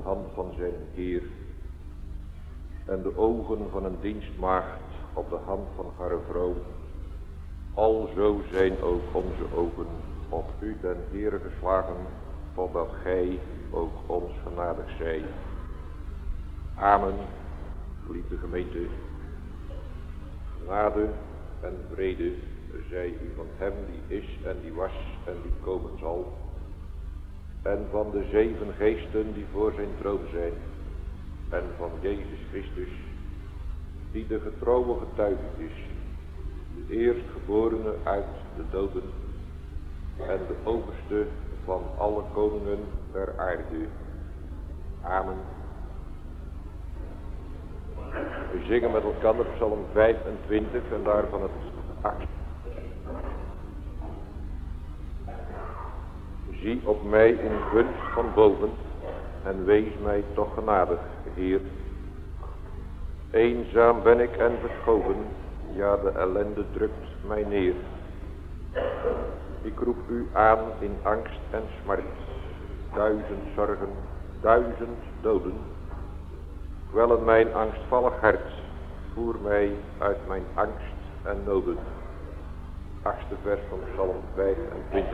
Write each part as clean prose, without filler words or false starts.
hand van zijn Heer en de ogen van een dienstmaagd op de hand van haar vrouw, alzo zijn ook onze ogen op u den Heere geslagen, totdat gij ook ons genadig zij. Amen, geliefde gemeente. Genade en vrede zij u van hem die is en die was en die komen zal, en van de 7 geesten die voor zijn troon zijn, en van Jezus Christus, die de getrouwe getuige is, de eerstgeborene uit de doden en de overste van alle koningen der aarde. Amen. We zingen met elkaar Psalm 25 en daarvan het 8. Zie op mij in gunst van boven en wees mij toch genadig, Heer. Eenzaam ben ik en verschoven, ja, de ellende drukt mij neer. Ik roep u aan in angst en smart, 1000 zorgen, 1000 doden. Kwellen mijn angstvallig hart, voer mij uit mijn angst en noden. 8e vers van Psalm 25.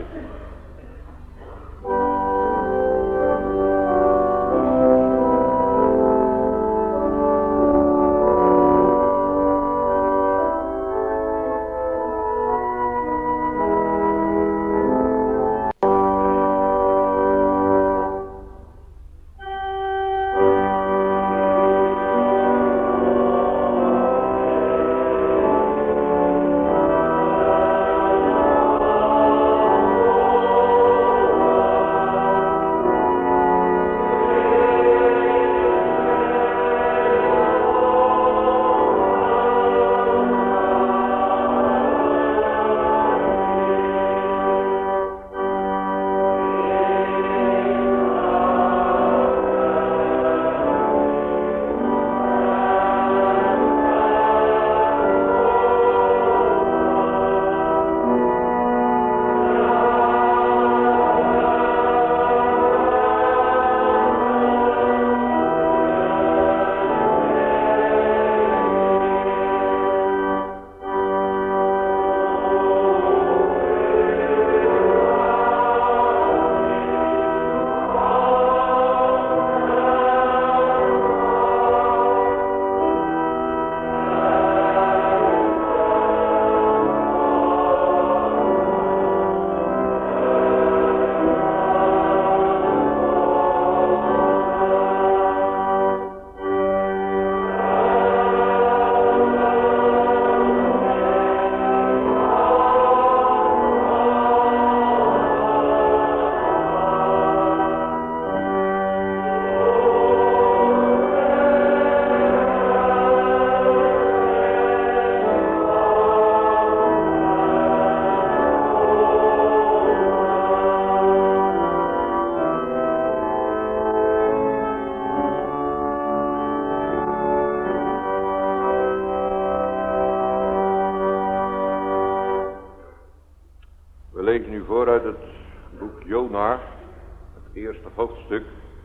Uit het boek Jona, het eerste hoofdstuk,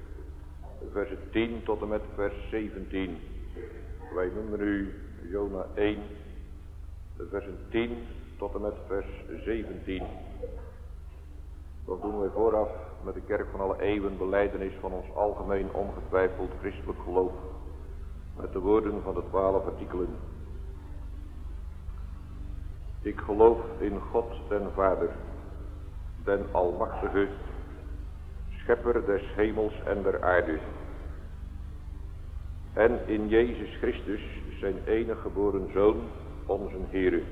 versen 10 tot en met vers 17. Wij noemen nu Jona 1, de versen 10 tot en met vers 17. Dat doen wij vooraf met de kerk van alle eeuwen, belijdenis van ons algemeen ongetwijfeld christelijk geloof, met de woorden van de 12 artikelen. Ik geloof in God den Vader, den Almachtige, Schepper des hemels en der aarde, en in Jezus Christus, zijn enige geboren Zoon, onze Heere,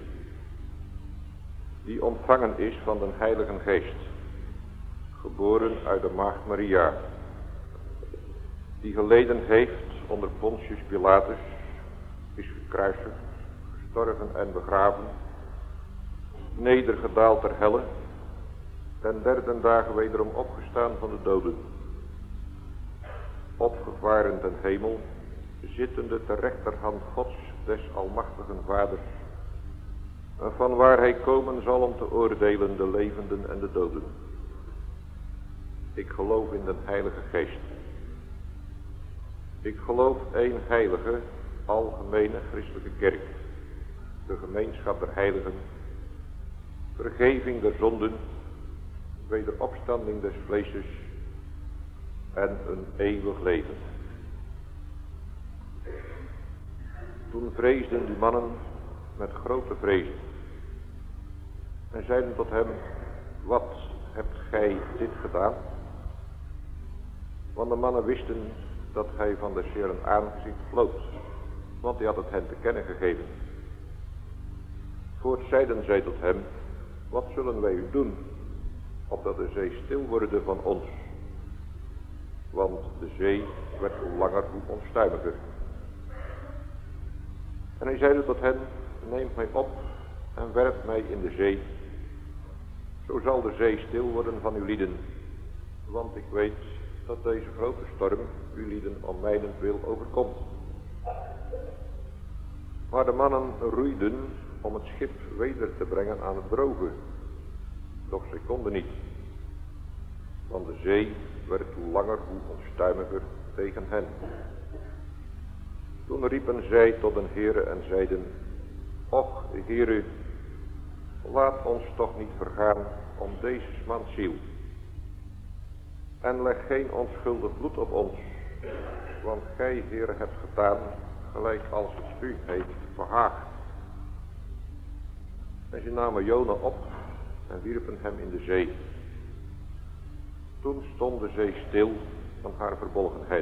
die ontvangen is van den Heiligen Geest, geboren uit de Maagd Maria, die geleden heeft onder Pontius Pilatus, is gekruisigd, gestorven en begraven, nedergedaald ter helle, ten 3e dagen wederom opgestaan van de doden, opgevaren ten hemel, zittende ter rechterhand Gods des almachtigen Vaders, en van waar hij komen zal om te oordelen de levenden en de doden. Ik geloof in den Heilige Geest, Ik geloof één heilige, algemene christelijke kerk, de gemeenschap der heiligen, vergeving der zonden, wederopstanding des vleeses en een eeuwig leven. Toen vreesden die mannen met grote vrezen en zeiden tot hem: wat hebt gij dit gedaan? Want de mannen wisten dat hij van des Heeren aangezicht floot, want hij had het hen te kennen gegeven. Voorts zeiden zij tot hem: wat zullen wij u doen, opdat de zee stil worden van ons? Want de zee werd hoe langer hoe onstuimiger. En hij zeide tot hen: neemt mij op en werpt mij in de zee. Zo zal de zee stil worden van uw lieden, want ik weet dat deze grote storm uw lieden om mijnentwil overkomt. Maar de mannen roeiden om het schip weder te brengen aan het droge, doch zij konden niet, want de zee werd hoe langer hoe onstuimiger tegen hen. Toen riepen zij tot den Heere en zeiden: och, Heere, laat ons toch niet vergaan om deze mans ziel. En leg geen onschuldig bloed op ons, want gij, Heere, hebt gedaan gelijk als het u heeft behaagd. En ze namen Jona op en wierpen hem in de zee. Toen stond de zee stil van haar verbolgenheid.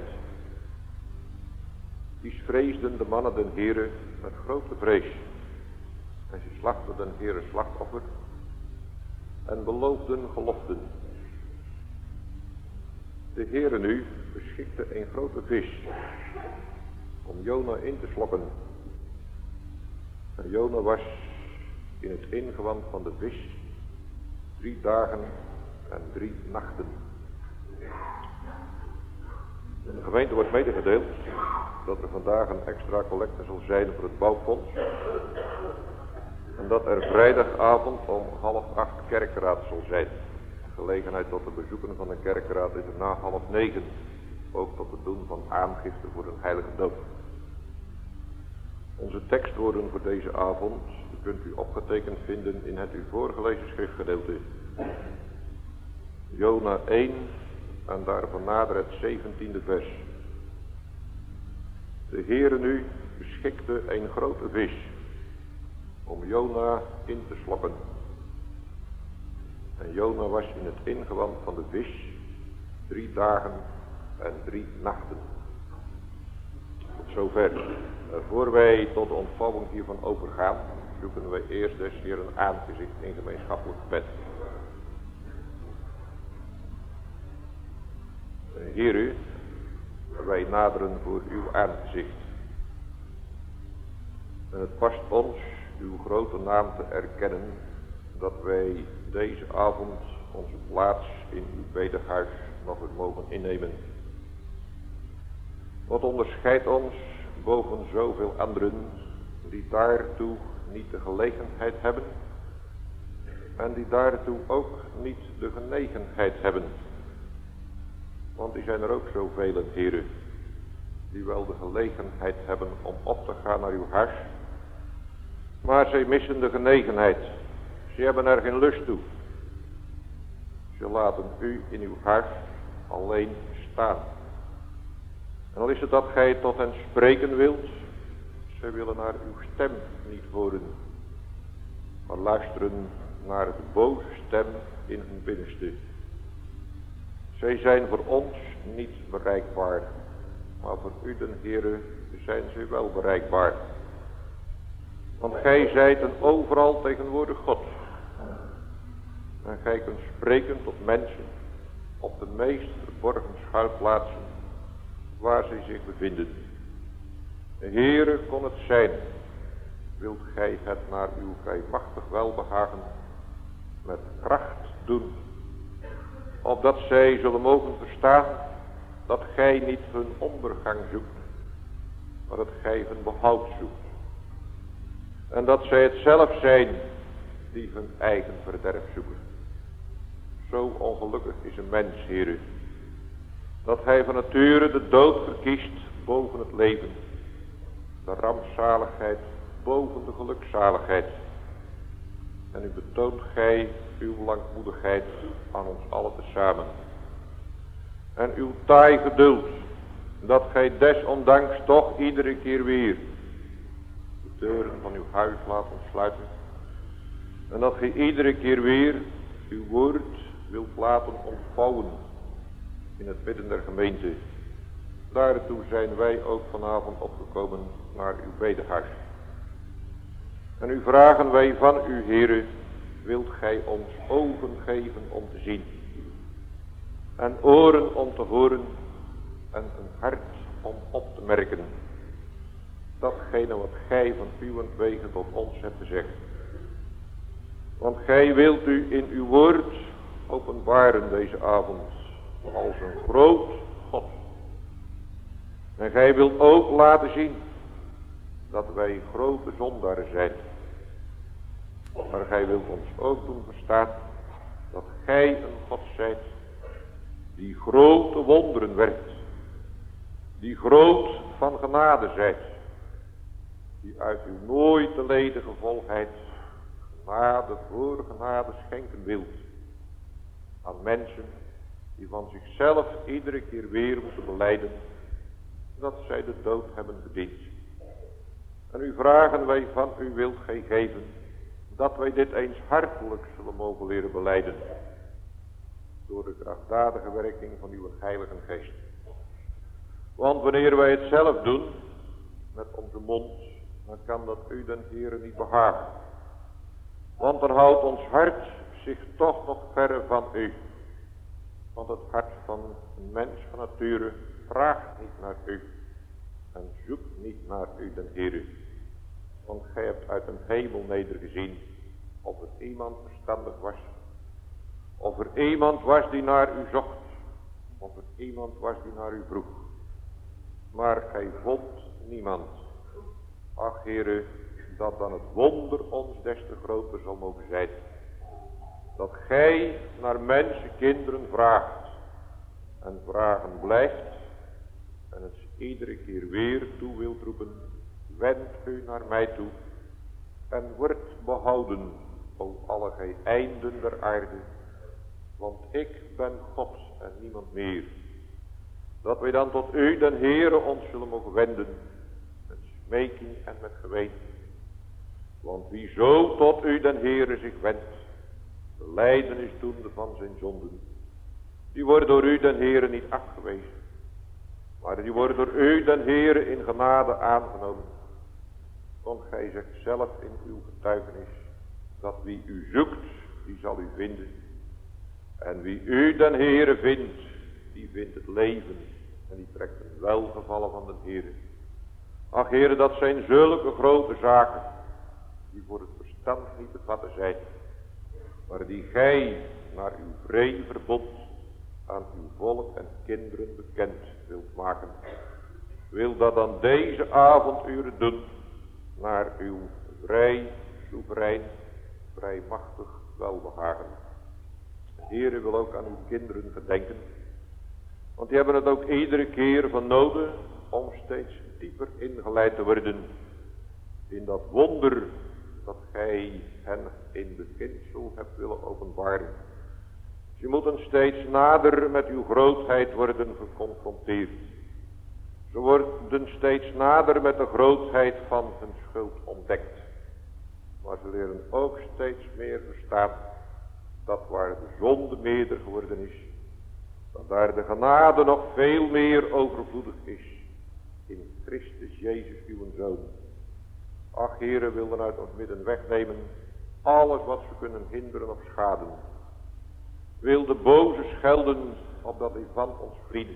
Die vreesden de mannen den Heere met grote vrees. En ze slachten den Heere slachtoffer en beloofden geloften. De Heere nu beschikte een grote vis om Jona in te slokken. En Jona was in het ingewand van de vis 3 dagen en 3 nachten. In de gemeente wordt medegedeeld dat er vandaag een extra collecte zal zijn voor het bouwfonds. En dat er vrijdagavond om 7:30 kerkraad zal zijn. De gelegenheid tot het bezoeken van de kerkraad is er na 8:30. Ook tot het doen van aangifte voor een heilige doop. Onze tekstwoorden voor deze avond kunt u opgetekend vinden in het u voorgelezen schriftgedeelte. Jona 1 en daarvan nader het 17e vers. De Heere nu beschikte een grote vis om Jona in te slokken. En Jona was in het ingewand van de vis 3 dagen en 3 nachten. Tot zover. Voor wij tot de ontvouwing hiervan overgaan, zoeken wij eerst des Heeren aangezicht in gemeenschappelijk gebed. Heere, wij naderen voor uw aangezicht. En het past ons uw grote naam te erkennen, dat wij deze avond onze plaats in uw bedehuis nog eens mogen innemen. Wat onderscheidt ons boven zoveel anderen die daartoe niet de gelegenheid hebben en die daartoe ook niet de genegenheid hebben? Want die zijn er ook zoveel, heren, die wel de gelegenheid hebben om op te gaan naar uw huis, maar zij missen de genegenheid. Ze hebben er geen lust toe. Ze laten u in uw huis alleen staan. En al is het dat gij tot hen spreken wilt, zij willen naar uw stem niet horen, maar luisteren naar de boze stem in hun binnenste. Zij zijn voor ons niet bereikbaar, maar voor u, den Heere, zijn zij wel bereikbaar. Want gij zijt een overal tegenwoordig God. En gij kunt spreken tot mensen op de meest verborgen schuilplaatsen waar zij zich bevinden. Heere, kon het zijn, wilt gij het naar uw vrijmachtig welbehagen met kracht doen, opdat zij zullen mogen verstaan dat gij niet hun ondergang zoekt, maar dat gij hun behoud zoekt. En dat zij het zelf zijn die hun eigen verderf zoeken. Zo ongelukkig is een mens, Heere, dat hij van nature de dood verkiest boven het leven, de rampzaligheid boven de gelukzaligheid. En u betoont gij uw langmoedigheid aan ons allen tezamen. En uw taai geduld, dat gij desondanks toch iedere keer weer de deuren van uw huis laat ontsluiten. En dat gij iedere keer weer uw woord wilt laten ontvouwen in het midden der gemeente. Daartoe zijn wij ook vanavond opgekomen naar uw bedehuis. En u vragen wij van u, Heere, wilt gij ons ogen geven om te zien, en oren om te horen, en een hart om op te merken, datgene wat gij van uwentwege tot ons hebt te zeggen. Want gij wilt u in uw woord openbaren deze avond als een groot God. En gij wilt ook laten zien dat wij grote zondaren zijn. Maar gij wilt ons ook doen verstaan dat gij een God zijt die grote wonderen werkt. Die groot van genade zijt. Die uit uw nooit te ledige volheid genade voor genade schenken wilt. Aan mensen die van zichzelf iedere keer weer moeten belijden dat zij de dood hebben verdiend. En u vragen wij van u wilt gij geven dat wij dit eens hartelijk zullen mogen leren belijden door de krachtdadige werking van uw heilige geest. Want wanneer wij het zelf doen met onze mond, dan kan dat u den Heere niet behagen. Want dan houdt ons hart zich toch nog verre van u. Want het hart van een mens van nature vraagt niet naar u en zoekt niet naar u den Heere. Want gij hebt uit een hemel nedergezien of er iemand verstandig was, of er iemand was die naar u zocht, of er iemand was die naar u vroeg. Maar gij vond niemand. Ach, Heere, dat dan het wonder ons des te groter zal mogen zijn. Dat gij naar mensenkinderen vraagt en vragen blijft en het iedere keer weer toe wilt roepen. Wend u naar mij toe en wordt behouden, o alle gij einden der aarde, want ik ben God en niemand meer. Dat wij dan tot u, den Heere, ons zullen mogen wenden, met smeking en met geween. Want wie zo tot u, den Heere, zich wendt, de lijdenis doende van zijn zonden, die wordt door u, den Heere, niet afgewezen, maar die wordt door u, den Heere, in genade aangenomen. Want gij zegt zelf in uw getuigenis, dat wie u zoekt, die zal u vinden. En wie u, den Heere, vindt, die vindt het leven en die trekt een welgevallen van den Heere. Ach, Heere, dat zijn zulke grote zaken, die voor het verstand niet te vatten zijn, maar die gij naar uw vrij verbond aan uw volk en kinderen bekend wilt maken. Wil dat dan deze avonduren doen naar uw vrij, soeverein, vrij machtig welbehagen. De Heere wil ook aan uw kinderen gedenken, want die hebben het ook iedere keer van nodig om steeds dieper ingeleid te worden in dat wonder dat gij hen in beginsel hebt willen openbaren. Ze moeten steeds nader met uw grootheid worden geconfronteerd. Ze worden steeds nader met de grootheid van hun schuld ontdekt. Maar ze leren ook steeds meer verstaan dat waar de zonde meerder geworden is, dat daar de genade nog veel meer overvloedig is in Christus Jezus uw Zoon. Ach, Heere, wilden uit ons midden wegnemen alles wat ze kunnen hinderen of schaden. Wil de boze schelden opdat hij van ons vrienden.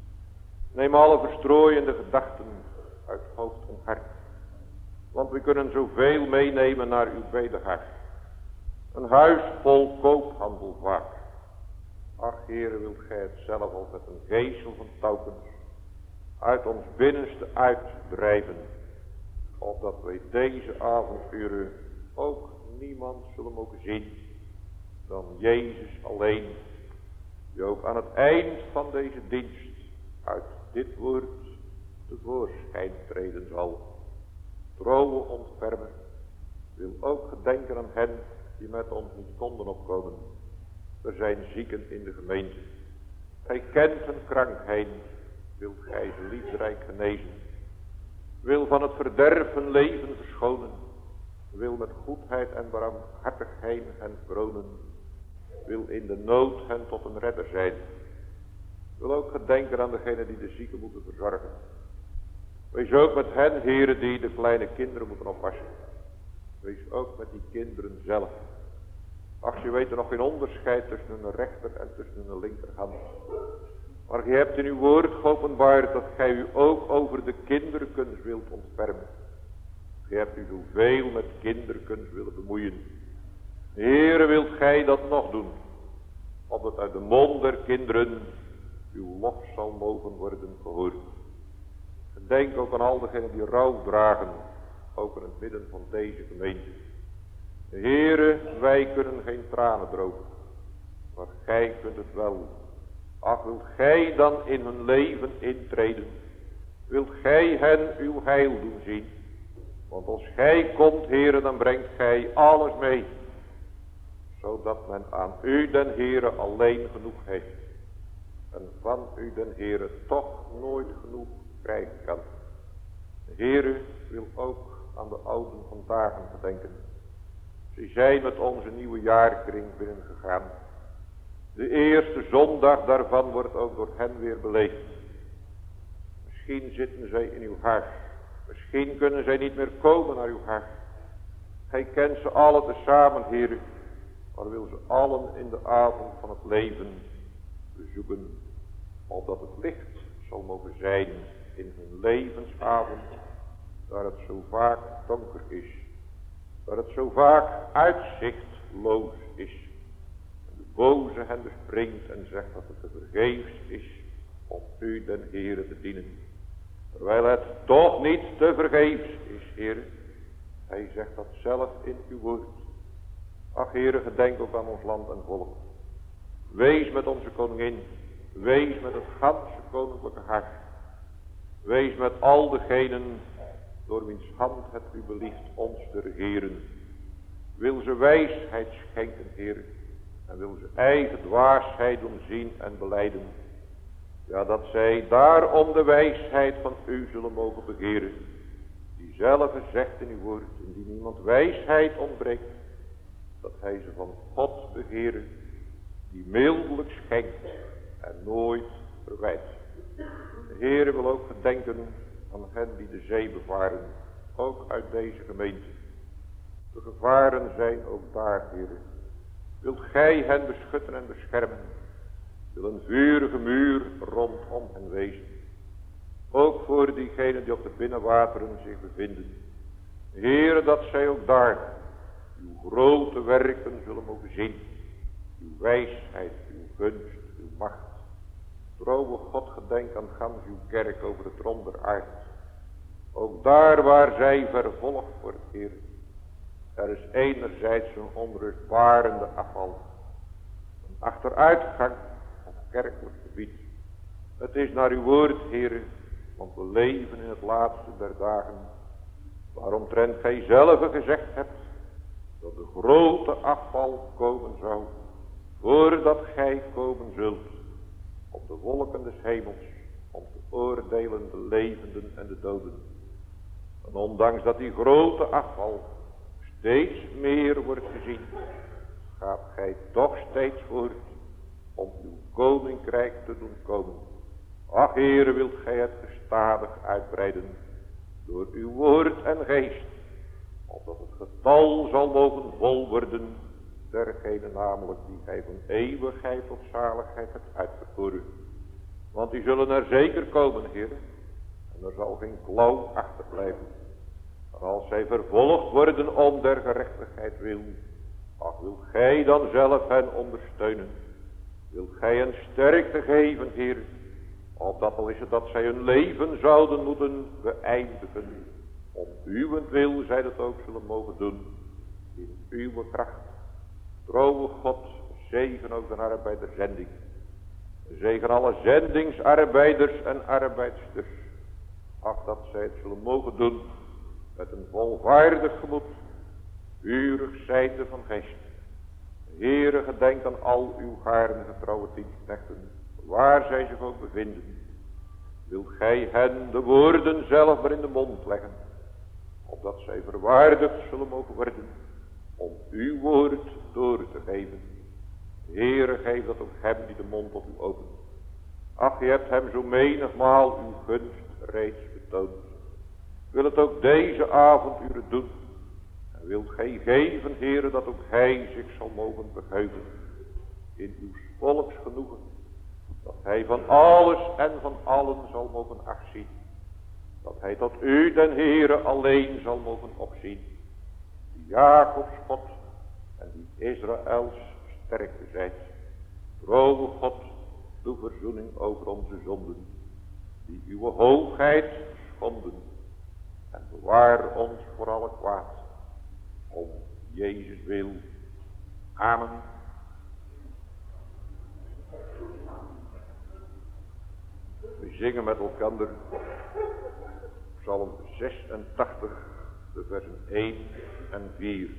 Neem alle verstrooiende gedachten uit hoofd en hart. Want we kunnen zoveel meenemen naar uw bedehuis. Een huis vol koophandel vaak. Ach, Heere, wilt gij het zelf als met een geesel van touwkens uit ons binnenste uitdrijven. Opdat wij deze avonduren ook niemand zullen mogen zien dan Jezus alleen. Die ook aan het eind van deze dienst uit dit woord tevoorschijn treden zal. Trouwe ontfermer wil ook gedenken aan hen die met ons niet konden opkomen. Er zijn zieken in de gemeente. Gij kent hun krankheid, wilt gij ze liefderijk genezen. Wil van het verderf hun leven verschonen. Wil met goedheid en barmhartigheid hen kronen. Wil in de nood hen tot een redder zijn. Wil ook gedenken aan degenen die de zieken moeten verzorgen. Wees ook met hen, heren, die de kleine kinderen moeten oppassen. Wees ook met die kinderen zelf. Ach, je weet er nog geen onderscheid tussen een rechter en tussen een linkerhand. Maar je hebt in uw woord geopenbaard dat gij u ook over de kinderkunst wilt ontfermen. Je hebt u zoveel met kinderkunst willen bemoeien. Heere, wilt gij dat nog doen, opdat uit de mond der kinderen uw lof zal mogen worden gehoord. Denk ook aan al degenen die rouw dragen, ook in het midden van deze gemeente. Heere, wij kunnen geen tranen drogen, maar gij kunt het wel. Ach, wilt gij dan in hun leven intreden? Wilt gij hen uw heil doen zien? Want als gij komt, Heere, dan brengt gij alles mee, zodat men aan u, den Heere, alleen genoeg heeft. En van u, den Heere, toch nooit genoeg krijgen kan. De Heere wil ook aan de ouden van dagen gedenken. Ze zijn met onze nieuwe jaarkring binnengegaan. De eerste zondag daarvan wordt ook door hen weer beleefd. Misschien zitten zij in uw huis. Misschien kunnen zij niet meer komen naar uw huis. Gij kent ze allen tezamen, Heere. Maar wil ze allen in de avond van het leven bezoeken. Opdat het licht zal mogen zijn in hun levensavond. Waar het zo vaak donker is. Waar het zo vaak uitzichtloos is. En de boze hen bespringt en zegt dat het te vergeefs is om u, den Heere, te dienen. Terwijl het toch niet te vergeefs is, Heere. Hij zegt dat zelf in uw woord. Ach, Heere, gedenk ook aan ons land en volk. Wees met onze koningin. Wees met het ganse koninklijke huis. Wees met al degenen door wiens hand het u belieft ons te regeren. Wil ze wijsheid schenken, Heer, en wil ze eigen dwaasheid doen zien en belijden. Ja, dat zij daarom de wijsheid van u zullen mogen begeren. Die zelf zegt in uw woord, indien iemand wijsheid ontbreekt, dat hij ze van God begeren, die mildelijk schenkt en nooit verwijt. De Heere wil ook gedenken aan hen die de zee bevaren, ook uit deze gemeente. De gevaren zijn ook daar, Heere. Wilt gij hen beschutten en beschermen? Wil een vurige muur rondom hen wezen. Ook voor diegenen die op de binnenwateren zich bevinden. Heere, dat zij ook daar uw grote werken zullen mogen zien. Uw wijsheid, uw gunst, uw macht. Trouwe God, gedenk aan gans uw kerk over het rond der aarde. Ook daar waar zij vervolgd wordt, Heer. Er is enerzijds een onrustbarende afval. Een achteruitgang op kerkelijk gebied. Het is naar uw woord, Heer, want we leven in het laatste der dagen. Waaromtrent gij zelf gezegd hebt dat de grote afval komen zou, voordat gij komen zult op de wolken des hemels, om te oordelen de levenden en de doden. En ondanks dat die grote afval steeds meer wordt gezien, gaat gij toch steeds voort om uw koninkrijk te doen komen. Ach, Heere, wilt gij het gestadig uitbreiden door uw woord en geest, opdat het getal zal mogen vol worden, dergene namelijk die gij van eeuwigheid tot zaligheid hebt uitverkoren. Want die zullen er zeker komen, Heer, en er zal geen klauw achterblijven. Maar als zij vervolgd worden om der gerechtigheid wil, ach, wilt gij dan zelf hen ondersteunen? Wilt gij hen sterkte geven, Heer, opdat al is het dat zij hun leven zouden moeten beëindigen, om uwentwil zij dat ook zullen mogen doen, in uw kracht. Trouwe God, zegen ook de arbeid der zending. Zegen alle zendingsarbeiders en arbeidsters. Ach, dat zij het zullen mogen doen met een volvaardig gemoed, vurig zijnde van geest. Heere, gedenk aan al uw gaarne getrouwe dienstknechten, waar zij zich ook bevinden. Wilt gij hen de woorden zelf maar in de mond leggen, opdat zij verwaardigd zullen mogen worden om uw woord door te geven. Heere, geef dat ook hem die de mond tot u opent. Ach, je hebt hem zo menigmaal uw gunst reeds betoond. Wil het ook deze avonduren doen. En wilt gij geven, Heere, dat ook hij zich zal mogen verheugen in uw volks genoegen. Dat hij van alles en van allen zal mogen achtzien. Dat hij tot u, den Heere, alleen zal mogen opzien. Die Jacobs God en die Israëls sterkte zijt. Vrome God, doe verzoening over onze zonden, die uw hoogheid schonden. En bewaar ons voor alle kwaad, om Jezus wil. Amen. We zingen met elkaar Psalm 86, de versen 1 en 4.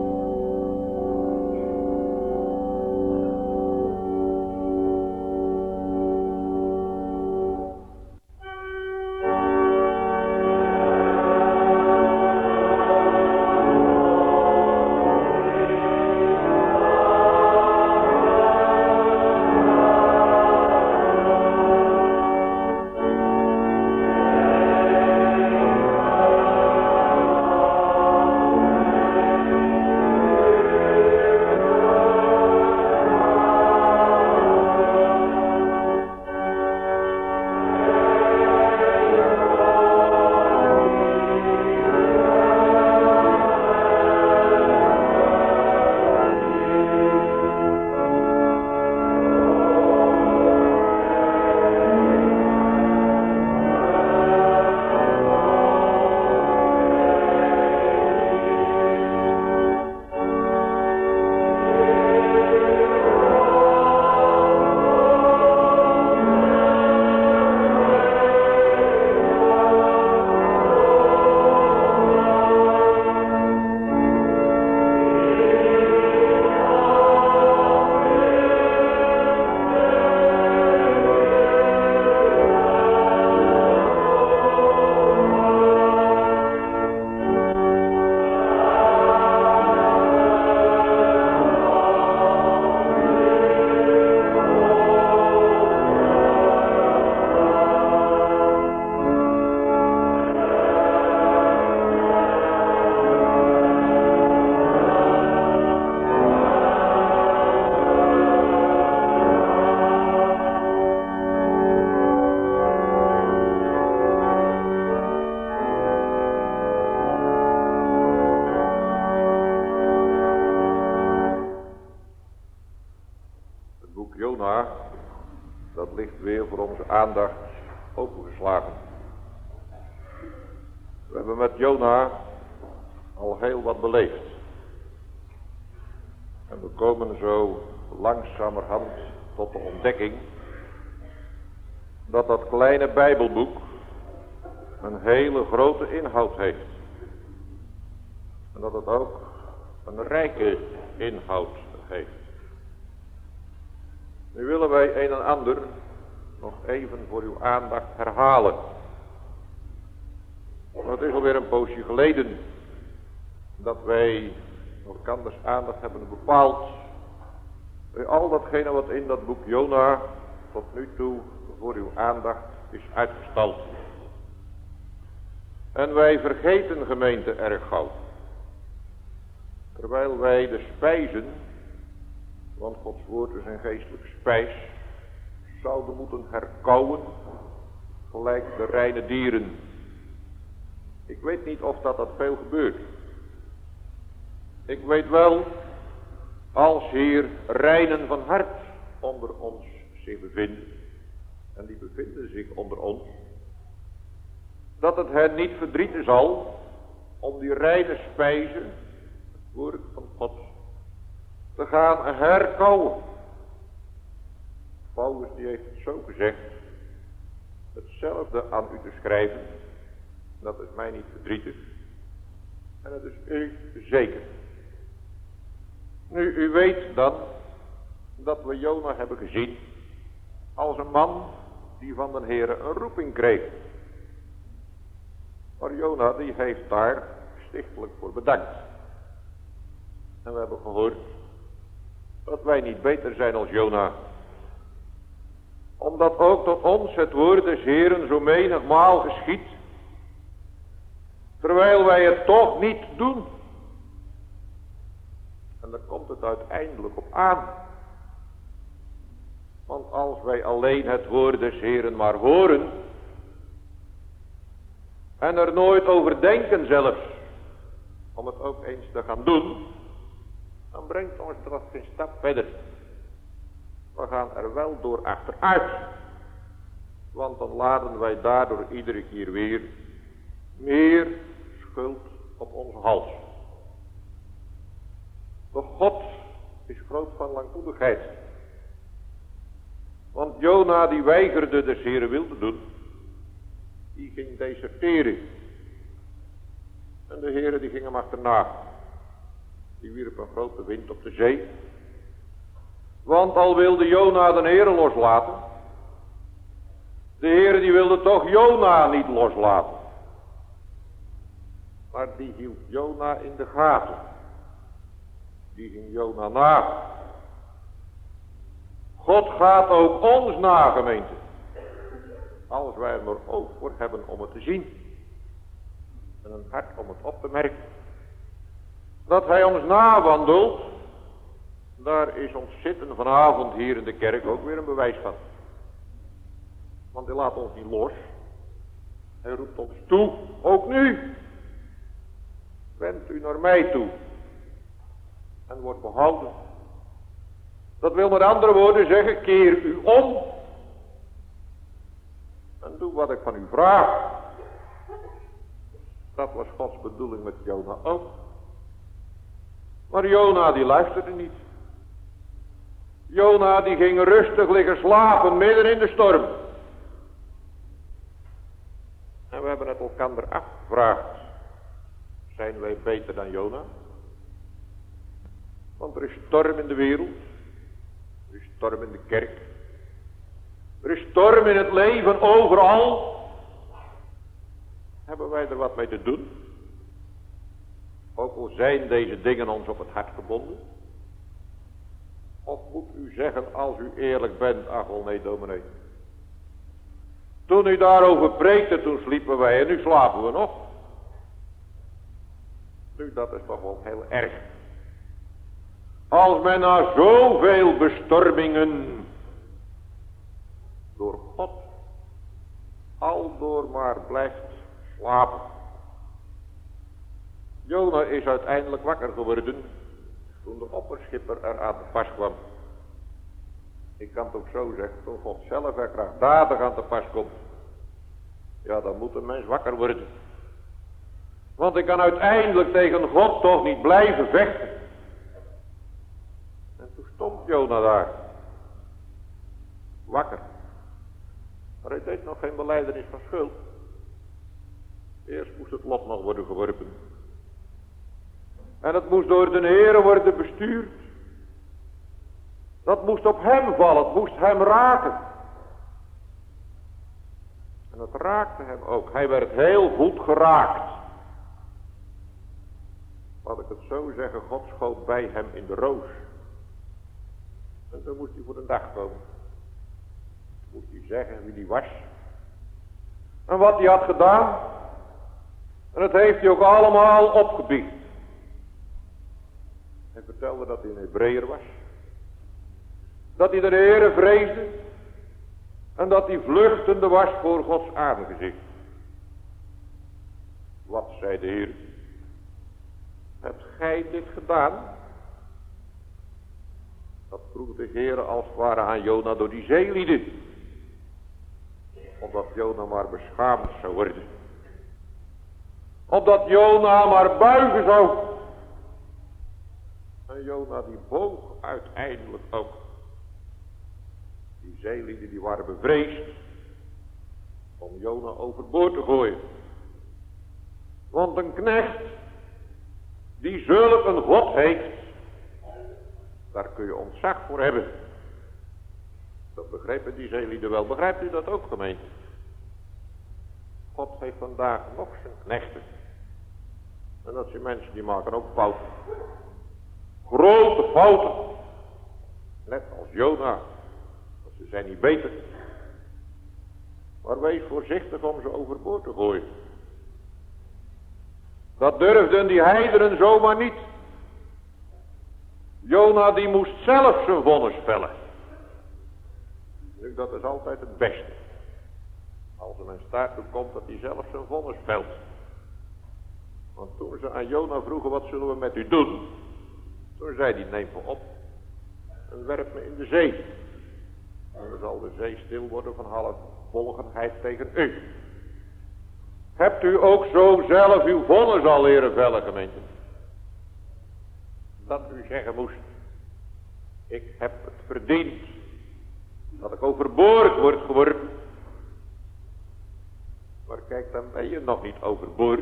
Dat ligt weer voor onze aandacht opengeslagen. We hebben met Jona al heel wat beleefd. En we komen zo langzamerhand tot de ontdekking dat dat kleine Bijbelboek een hele grote inhoud heeft. En dat het ook een rijke inhoud heeft. Nu willen wij een en ander nog even voor uw aandacht herhalen. Want het is alweer een poosje geleden dat wij elkanders aandacht hebben bepaald bij al datgene wat in dat boek Jona tot nu toe voor uw aandacht is uitgestald. En wij vergeten, gemeente, erg gauw. Terwijl wij de spijzen, want Gods woord is een geestelijke spijs, zouden moeten herkauwen, gelijk de reine dieren. Ik weet niet of dat veel gebeurt. Ik weet wel, als hier reinen van hart onder ons zich bevinden, en die bevinden zich onder ons, dat het hen niet verdrieten zal om die reine spijzen, het woord van God, te gaan herkauwen. Paulus die heeft het zo gezegd, hetzelfde aan u te schrijven, Dat is mij niet verdrietig. En het is u zeker. Nu, u weet dan dat we Jona hebben gezien als een man die van de Heere een roeping kreeg. Maar Jona die heeft daar stichtelijk voor bedankt. En we hebben gehoord dat wij niet beter zijn als Jona. Omdat ook tot ons het woord des Heeren zo menigmaal geschiet, terwijl wij het toch niet doen. En daar komt het uiteindelijk op aan. Want als wij alleen het woord des Heeren maar horen, en er nooit over denken zelfs, om het ook eens te gaan doen, dan brengt ons dat geen stap verder. We gaan er wel door achteruit. Want dan laden wij daardoor iedere keer weer meer schuld op onze hals. De God is groot van langmoedigheid. Want Jona die weigerde des Heeren wil te doen, die ging deserteren. En de Heere die ging hem achterna. Die wierp een grote wind op de zee. Want al wilde Jona de Heere loslaten, de Heere die wilde toch Jona niet loslaten. Maar die hield Jona in de gaten. Die ging Jona na. God gaat ook ons na, gemeente. Als wij er maar oog voor hebben om het te zien. En een hart om het op te merken. Dat hij ons nawandelt. Daar is ons zitten vanavond hier in de kerk ook weer een bewijs van. Want hij laat ons niet los. Hij roept ons toe, ook nu. Wendt u naar mij toe. En wordt behouden. Dat wil met andere woorden zeggen, keer u om. En doe wat ik van u vraag. Dat was Gods bedoeling met Jona ook. Maar Jona die luisterde niet. Jona die ging rustig liggen slapen midden in de storm. En we hebben het elkander afgevraagd. Zijn wij beter dan Jona? Want er is storm in de wereld. Er is storm in de kerk. Er is storm in het leven overal. Hebben wij er wat mee te doen? Ook al zijn deze dingen ons op het hart gebonden. Of moet u zeggen, als u eerlijk bent, ach wel nee dominee. Toen u daarover preekte, toen sliepen wij en nu slapen we nog. Nu, dat is toch wel heel erg. Als men na zoveel bestormingen door God aldoor maar blijft slapen. Jona is uiteindelijk wakker geworden toen de opperschipper er aan te pas kwam. Ik kan het ook zo zeggen, toen God zelf er krachtdadig aan te pas komt. Ja, dan moet een mens wakker worden. Want ik kan uiteindelijk tegen God toch niet blijven vechten. En toen stond Jona daar. Wakker. Maar hij deed nog geen belijdenis van schuld. Eerst moest het lot nog worden geworpen. En het moest door de Heere worden bestuurd. Dat moest op hem vallen, het moest hem raken. En het raakte hem ook. Hij werd heel goed geraakt. Laat ik het zo zeggen, God schoot bij hem in de roos. En toen moest hij voor de dag komen. Toen moest hij zeggen wie hij was. En wat hij had gedaan. En dat heeft hij ook allemaal opgebiecht. Hij vertelde dat hij een Hebreeër was. Dat hij de Heere vreesde. En dat hij vluchtende was voor Gods aangezicht. Wat zei de Heer? Hebt gij dit gedaan? Dat vroeg de Heere als het ware aan Jona door die zeelieden. Omdat Jona maar beschaamd zou worden. Opdat Jona maar buigen zou. En Jona die boog uiteindelijk ook. Die zeelieden die waren bevreesd om Jona overboord te gooien. Want een knecht die zulk een God heeft, daar kun je ontzag voor hebben. Dat begrijpen die zeelieden wel. Begrijpt u dat ook, gemeente? God heeft vandaag nog zijn knechten. En dat zijn mensen die maken ook fouten. Grote fouten. Net als Jona. Ze zijn niet beter. Maar wees voorzichtig om ze overboord te gooien. Dat durfden die heidenen zomaar niet. Jona die moest zelf zijn vonnis vellen. Nu, dat is altijd het beste. Als er een staart toe komt dat hij zelf zijn vonnis velt. Want toen ze aan Jona vroegen, wat zullen we met u doen? Toen zei hij, neem me op en werp me in de zee. En dan zal de zee stil worden van halfvolgenheid tegen u. Hebt u ook zo zelf uw vonnis al leren vellen, gemeente? Dat u zeggen moest, ik heb het verdiend dat ik overboord word geworpen. Maar kijk, dan ben je nog niet overboord.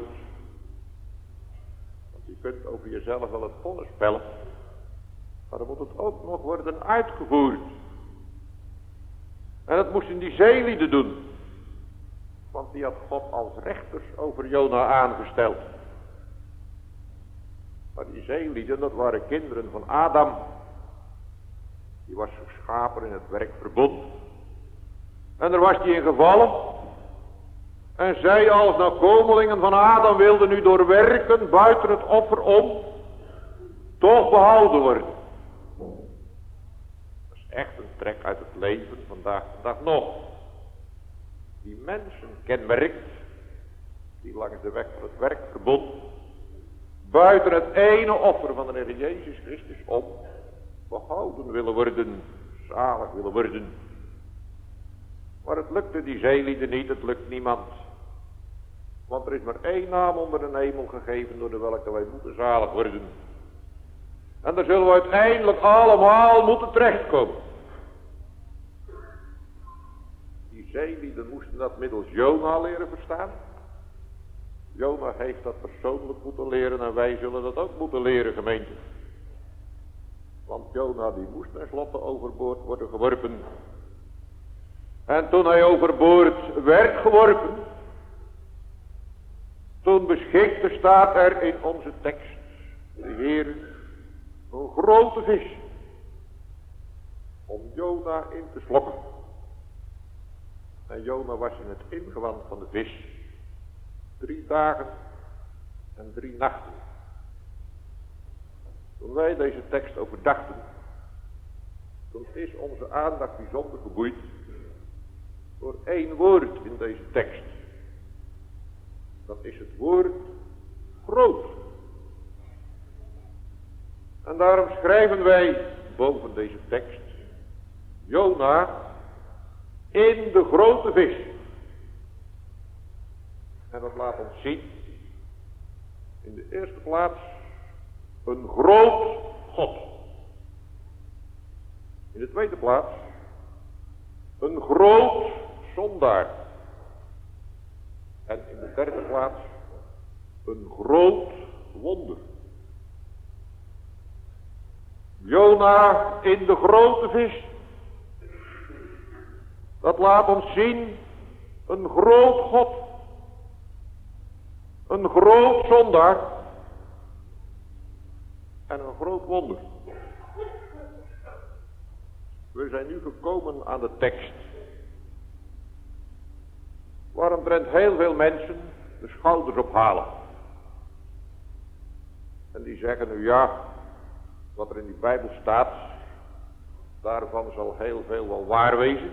Want je kunt over jezelf wel het vonnis vellen, maar dan moet het ook nog worden uitgevoerd. En dat moesten die zeelieden doen. Want die had God als rechters over Jona aangesteld. Maar die zeelieden, dat waren kinderen van Adam. Die was geschapen in het werkverbond. En er was die in gevallen. En zij als nakomelingen van Adam wilden nu door werken buiten het offer om toch behouden worden. Dat is echt een trek uit het leven vandaag de dag nog. Die mensen kenmerkt, die langs de weg van het werkverbond buiten het ene offer van de Heer Jezus Christus om behouden willen worden, zalig willen worden. Maar het lukte die zeelieden niet, het lukt niemand. Want er is maar één naam onder de hemel gegeven door de welke wij moeten zalig worden. En daar zullen we uiteindelijk allemaal moeten terechtkomen. Die zeelieden moesten dat middels Jona leren verstaan. Jona heeft dat persoonlijk moeten leren en wij zullen dat ook moeten leren, gemeente. Want Jona die moest tenslotte overboord worden geworpen. En toen hij overboord werd geworpen, toen beschikte staat er in onze tekst, de Heer, een grote vis om Jona in te slokken. En Jona was in het ingewand van de vis 3 dagen en 3 nachten. Toen wij deze tekst overdachten, toen is onze aandacht bijzonder geboeid door 1 woord in deze tekst. Dat is het woord groot. En daarom schrijven wij boven deze tekst, Jona in de grote vis. En dat laat ons zien, in de eerste plaats, een groot God. In de tweede plaats, een groot zondaar. En in de derde plaats, een groot wonder. Jona in de grote vis. Dat laat ons zien, een groot God. Een groot zondaar. En een groot wonder. We zijn nu gekomen aan de tekst. Waaromtrent heel veel mensen de schouders ophalen. En die zeggen nu ja, wat er in die Bijbel staat, daarvan zal heel veel wel waar wezen.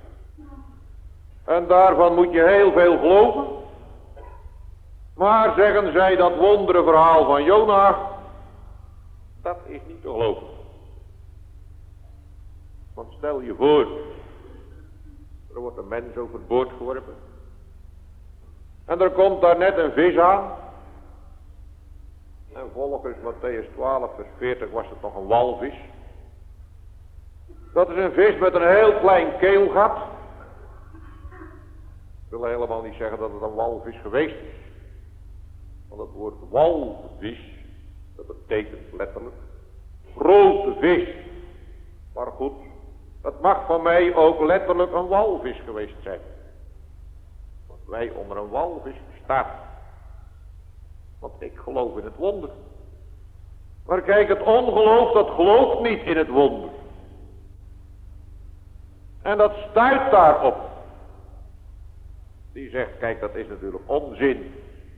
En daarvan moet je heel veel geloven. Maar zeggen zij, dat wondere verhaal van Jona, dat is niet te geloven. Want stel je voor, er wordt een mens overboord geworpen. En er komt daar net een vis aan. En volgens Mattheüs 12 vers 40 was het nog een walvis. Dat is een vis met een heel klein keelgat. Ik wil helemaal niet zeggen dat het een walvis geweest is. van het woord walvis. Dat betekent letterlijk grote vis. Maar goed, dat mag van mij ook letterlijk een walvis geweest zijn. Want wij onder een walvis bestaan. Want ik geloof in het wonder. Maar kijk, het ongeloof, dat gelooft niet in het wonder. En dat stuit daarop. Die zegt, kijk, dat is natuurlijk onzin.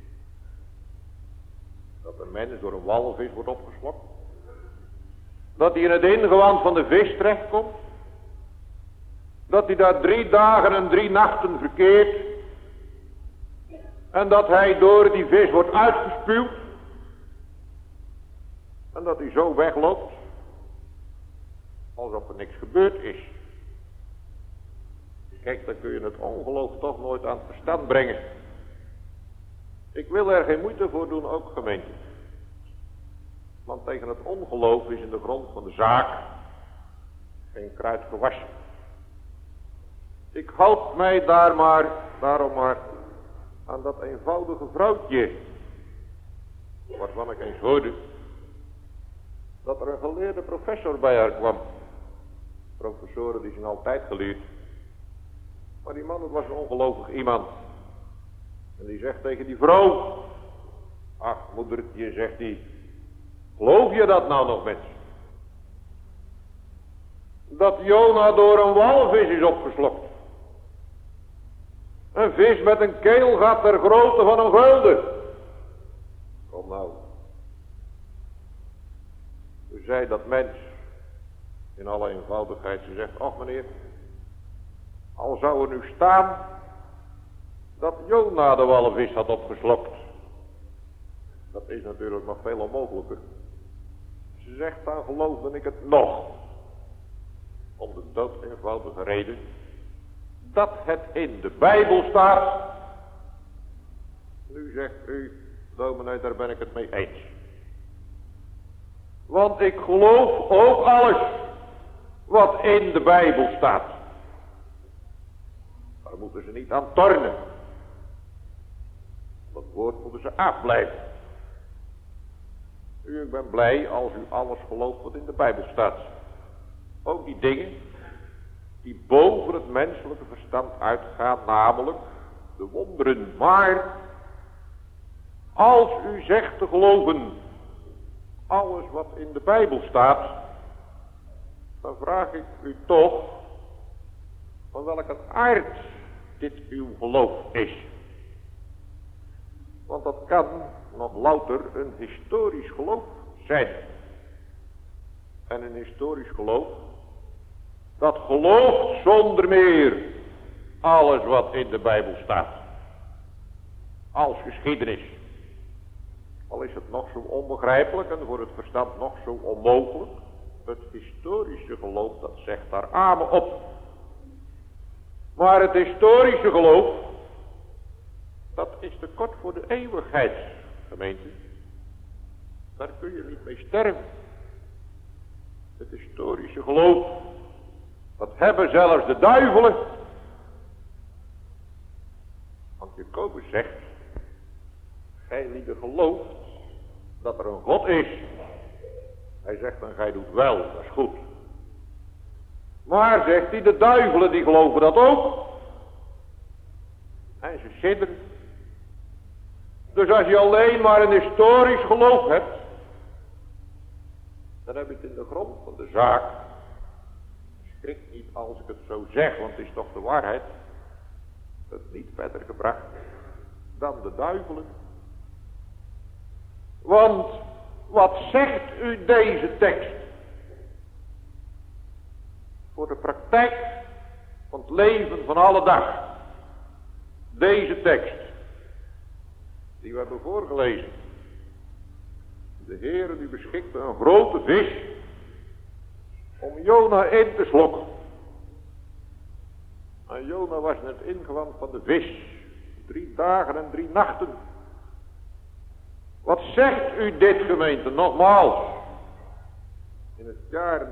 Dat een mens door een walvis wordt opgeslokt. Dat hij in het ingewand van de vis terechtkomt. Dat hij daar 3 dagen en 3 nachten verkeert. En dat hij door die vis wordt uitgespuwd. En dat hij zo wegloopt. Alsof er niks gebeurd is. Kijk, dan kun je het ongeloof toch nooit aan het verstand brengen. Ik wil er geen moeite voor doen, ook gemeente. Want tegen het ongeloof is in de grond van de zaak geen kruid gewassen. Ik houd mij daarom maar aan dat eenvoudige vrouwtje. Waarvan ik eens hoorde dat er een geleerde professor bij haar kwam. Professoren die zijn altijd geleerd. Maar die man, dat was een ongelovig iemand. En die zegt tegen die vrouw: ach moedertje, zegt hij, geloof je dat nou nog, mens? Dat Jona door een walvis is opgeslokt. Een vis met een keelgat ter grootte van een gulden. Kom nou. Toen zei dat mens in alle eenvoudigheid, ze zegt, ach meneer, al zou er nu staan dat Jona de walvis had opgeslokt. Dat is natuurlijk nog veel onmogelijker. Ze zegt, dan geloofde ik het nog. Om de dood eenvoudige reden dat het in de Bijbel staat. Nu zegt u, dominee, daar ben ik het mee eens. Want ik geloof ook alles wat in de Bijbel staat. Daar moeten ze niet aan tornen. Dat woord moeten ze afblijven. Ik ben blij als u alles gelooft wat in de Bijbel staat. Ook die dingen die boven het menselijke verstand uitgaan, namelijk de wonderen. Maar als u zegt te geloven alles wat in de Bijbel staat, dan vraag ik u toch van welke aard dit uw geloof is. Want dat kan nog louter een historisch geloof zijn. En een historisch geloof, dat gelooft zonder meer alles wat in de Bijbel staat. Als geschiedenis. Al is het nog zo onbegrijpelijk en voor het verstand nog zo onmogelijk. Het historische geloof, dat zegt daar amen op. Maar het historische geloof, dat is te kort voor de eeuwigheid, gemeente. Daar kun je niet mee sterven. Het historische geloof, dat hebben zelfs de duivelen. Want Jacobus zegt, gij lieden gelooft dat er een God is. Hij zegt dan, gij doet wel, dat is goed. Maar, zegt hij, de duivelen die geloven dat ook. En ze sidderen. Dus als je alleen maar een historisch geloof hebt, dan heb je het in de grond van de zaak. Schrik niet als ik het zo zeg, want het is toch de waarheid. Het niet verder gebracht dan de duivelen. Want wat zegt u deze tekst? Voor de praktijk van het leven van alle dag. Deze tekst, die we hebben voorgelezen. De Heere die beschikte een grote vis om Jona in te slokken. En Jona was in het ingewand van de vis 3 dagen en 3 nachten. Wat zegt u dit, gemeente, nogmaals? In het jaar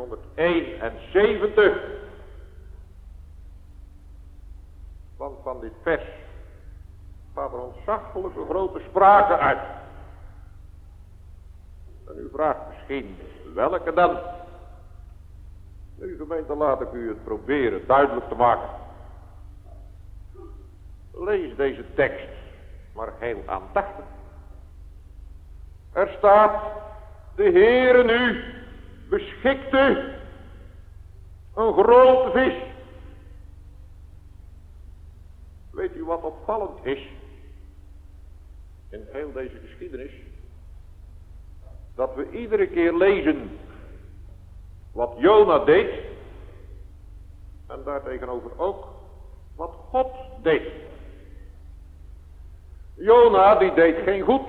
1971. Want van dit vers gaat er ontzaglijke grote sprake uit. En u vraagt misschien, welke dan? Nu gemeente, laat ik u het proberen duidelijk te maken. Lees deze tekst maar heel aandachtig. Er staat, de Heere nu beschikte een grote vis. Weet u wat opvallend is? In heel deze geschiedenis. Dat we iedere keer lezen wat Jona deed. En daartegenover ook wat God deed. Jona die deed geen goed.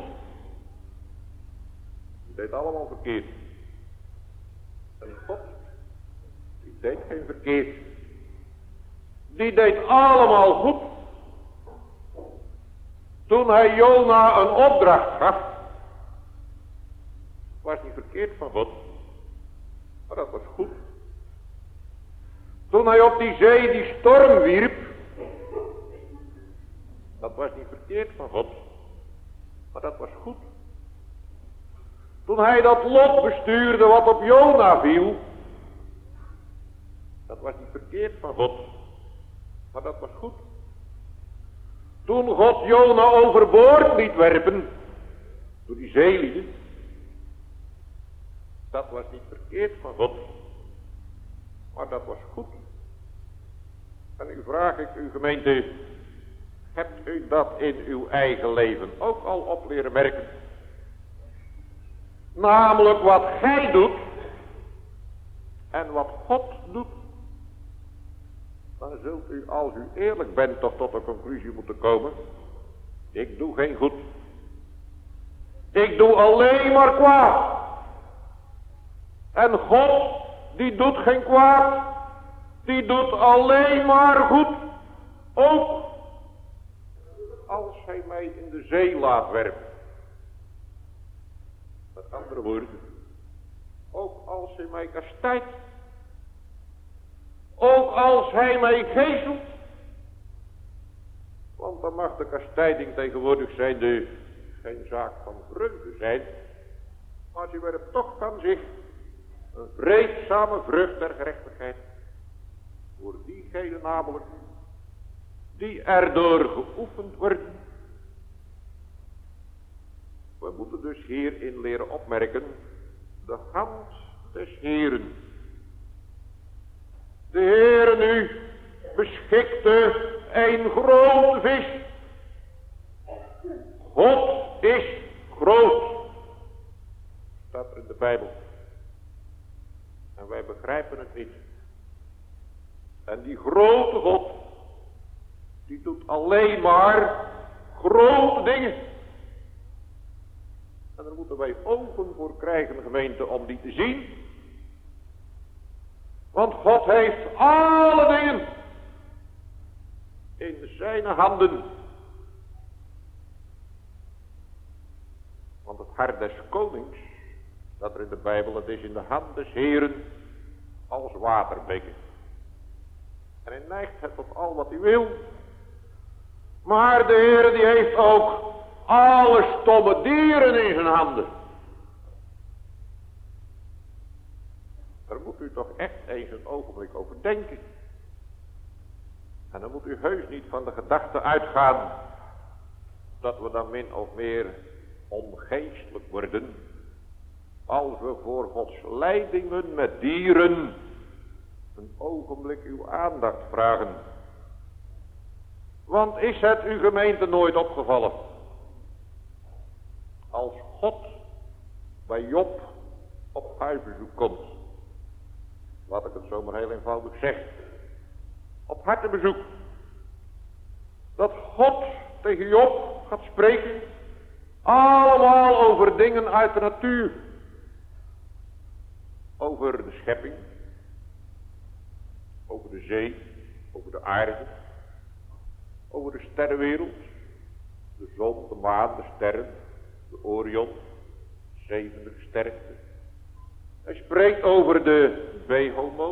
Die deed allemaal verkeerd. En God die deed geen verkeerd. Die deed allemaal goed. Toen hij Jona een opdracht gaf. Was niet verkeerd van God. Maar dat was goed. Toen hij op die zee die storm wierp. Dat was niet verkeerd van God. Maar dat was goed. Toen hij dat lot bestuurde wat op Jona viel. Dat was niet verkeerd van God. Maar dat was goed. Toen God Jona overboord liet werpen. Door die zeelieden. Dat was niet verkeerd van God. Maar dat was goed. En nu vraag ik u gemeente. Hebt u dat in uw eigen leven ook al op leren merken? Namelijk wat gij doet. En wat God doet. Dan zult u, als u eerlijk bent, toch tot de conclusie moeten komen. Ik doe geen goed. Ik doe alleen maar kwaad. En God, die doet geen kwaad. Die doet alleen maar goed. Ook als hij mij in de zee laat werpen. Met andere woorden. Ook als hij mij kastijdt. Ook als hij mij geeselt. Want dan mag de kastijding tegenwoordig geen zaak van vreugde zijn. Maar hij werpt toch van zich een vreedzame vrucht der gerechtigheid. Voor diegenen namelijk die erdoor geoefend worden. We moeten dus hierin leren opmerken de hand des Heeren. De Heere nu beschikte een grote vis. God is groot. Staat er in de Bijbel. En wij begrijpen het niet. En die grote God, die doet alleen maar grote dingen. En daar moeten wij ogen voor krijgen, gemeente, om die te zien. Want God heeft alle dingen in zijn handen. Want het hart des konings, dat er in de Bijbel, het is in de hand des Heeren als waterbekken. En hij neigt het tot al wat hij wil. Maar de Heer die heeft ook alle stomme dieren in zijn handen. Daar moet u toch echt eens een ogenblik over denken. En dan moet u heus niet van de gedachte uitgaan dat we dan min of meer ongeestelijk worden als we voor Gods leidingen met dieren een ogenblik uw aandacht vragen. Want is het uw gemeente nooit opgevallen? Als God bij Job op huisbezoek komt. Laat ik het zomaar heel eenvoudig zeggen. Op hartebezoek. Dat God tegen Job gaat spreken. Allemaal over dingen uit de natuur. Over de schepping. Over de zee. Over de aarde. Over de sterrenwereld. De zon, de maan, de sterren. De Orion. 7e sterkte. Hij spreekt over de Behemoth.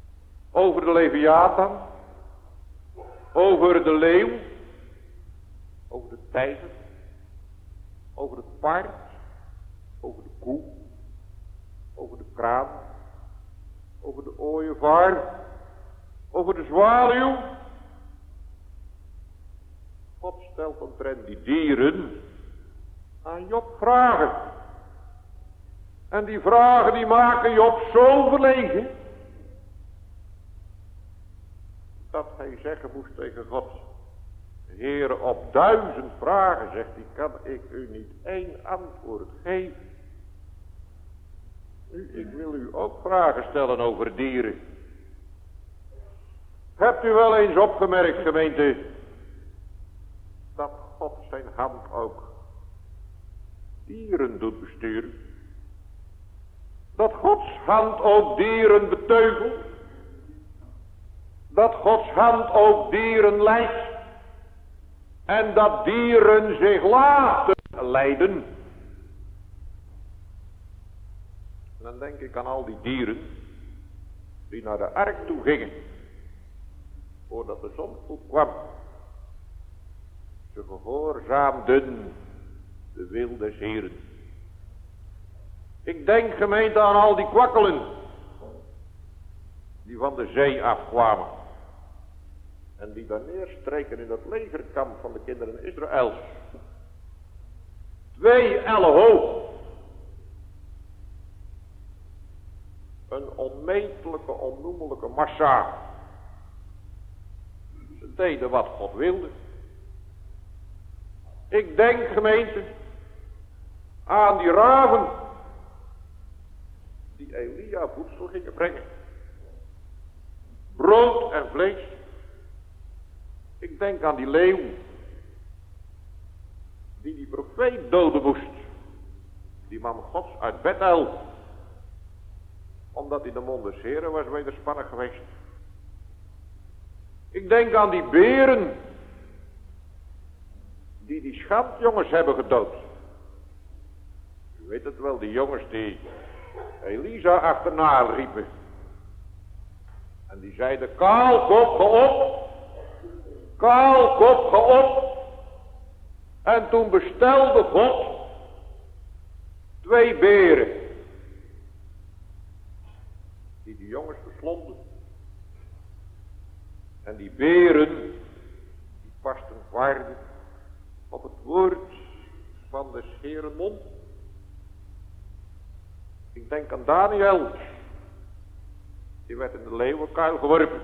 Over de Leviathan. Over de leeuw. over de tijger, over het paard, over de koe, over de kraan, over de ooievaar, over de zwaluw. God stelt omtrent die dieren aan Job vragen. En die vragen die maken Job zo verlegen, dat hij zeggen moest tegen God: Heere, op 1000 vragen, zegt hij, kan ik u niet één antwoord geven. Nu, ik wil u ook vragen stellen over dieren. Hebt u wel eens opgemerkt, gemeente, dat God zijn hand ook dieren doet besturen? Dat Gods hand ook dieren beteugelt? Dat Gods hand ook dieren leidt? En dat dieren zich laten leiden? En dan denk ik aan al die dieren die naar de ark toe gingen, voordat de zondvloed kwam. Ze gehoorzaamden de wil des Heren. Ik denk, gemeente, aan al die kwakkelen die van de zee afkwamen en die daar neerstreken in het legerkamp van de kinderen Israëls. 2 ellen hoog. Een onmetelijke, onnoemelijke massa. Ze deden wat God wilde. Ik denk, gemeente, aan die raven die Elia voedsel gingen brengen. Brood en vlees. Ik denk aan die leeuw die profeet doden moest. Die man Gods uit Bethel, omdat hij de mond des Heren was wederspannig geweest. Ik denk aan die beren die schandjongens hebben gedood. U weet het wel, die jongens die Elisa achterna riepen. En die zeiden: Kaalkop, ga op! Kaalkop, ga op! En toen bestelde God 2 beren die jongens verslonden. En die beren die pasten waardig op het woord van des Heeren mond. Ik denk aan Daniel. Die werd in de leeuwenkuil geworpen.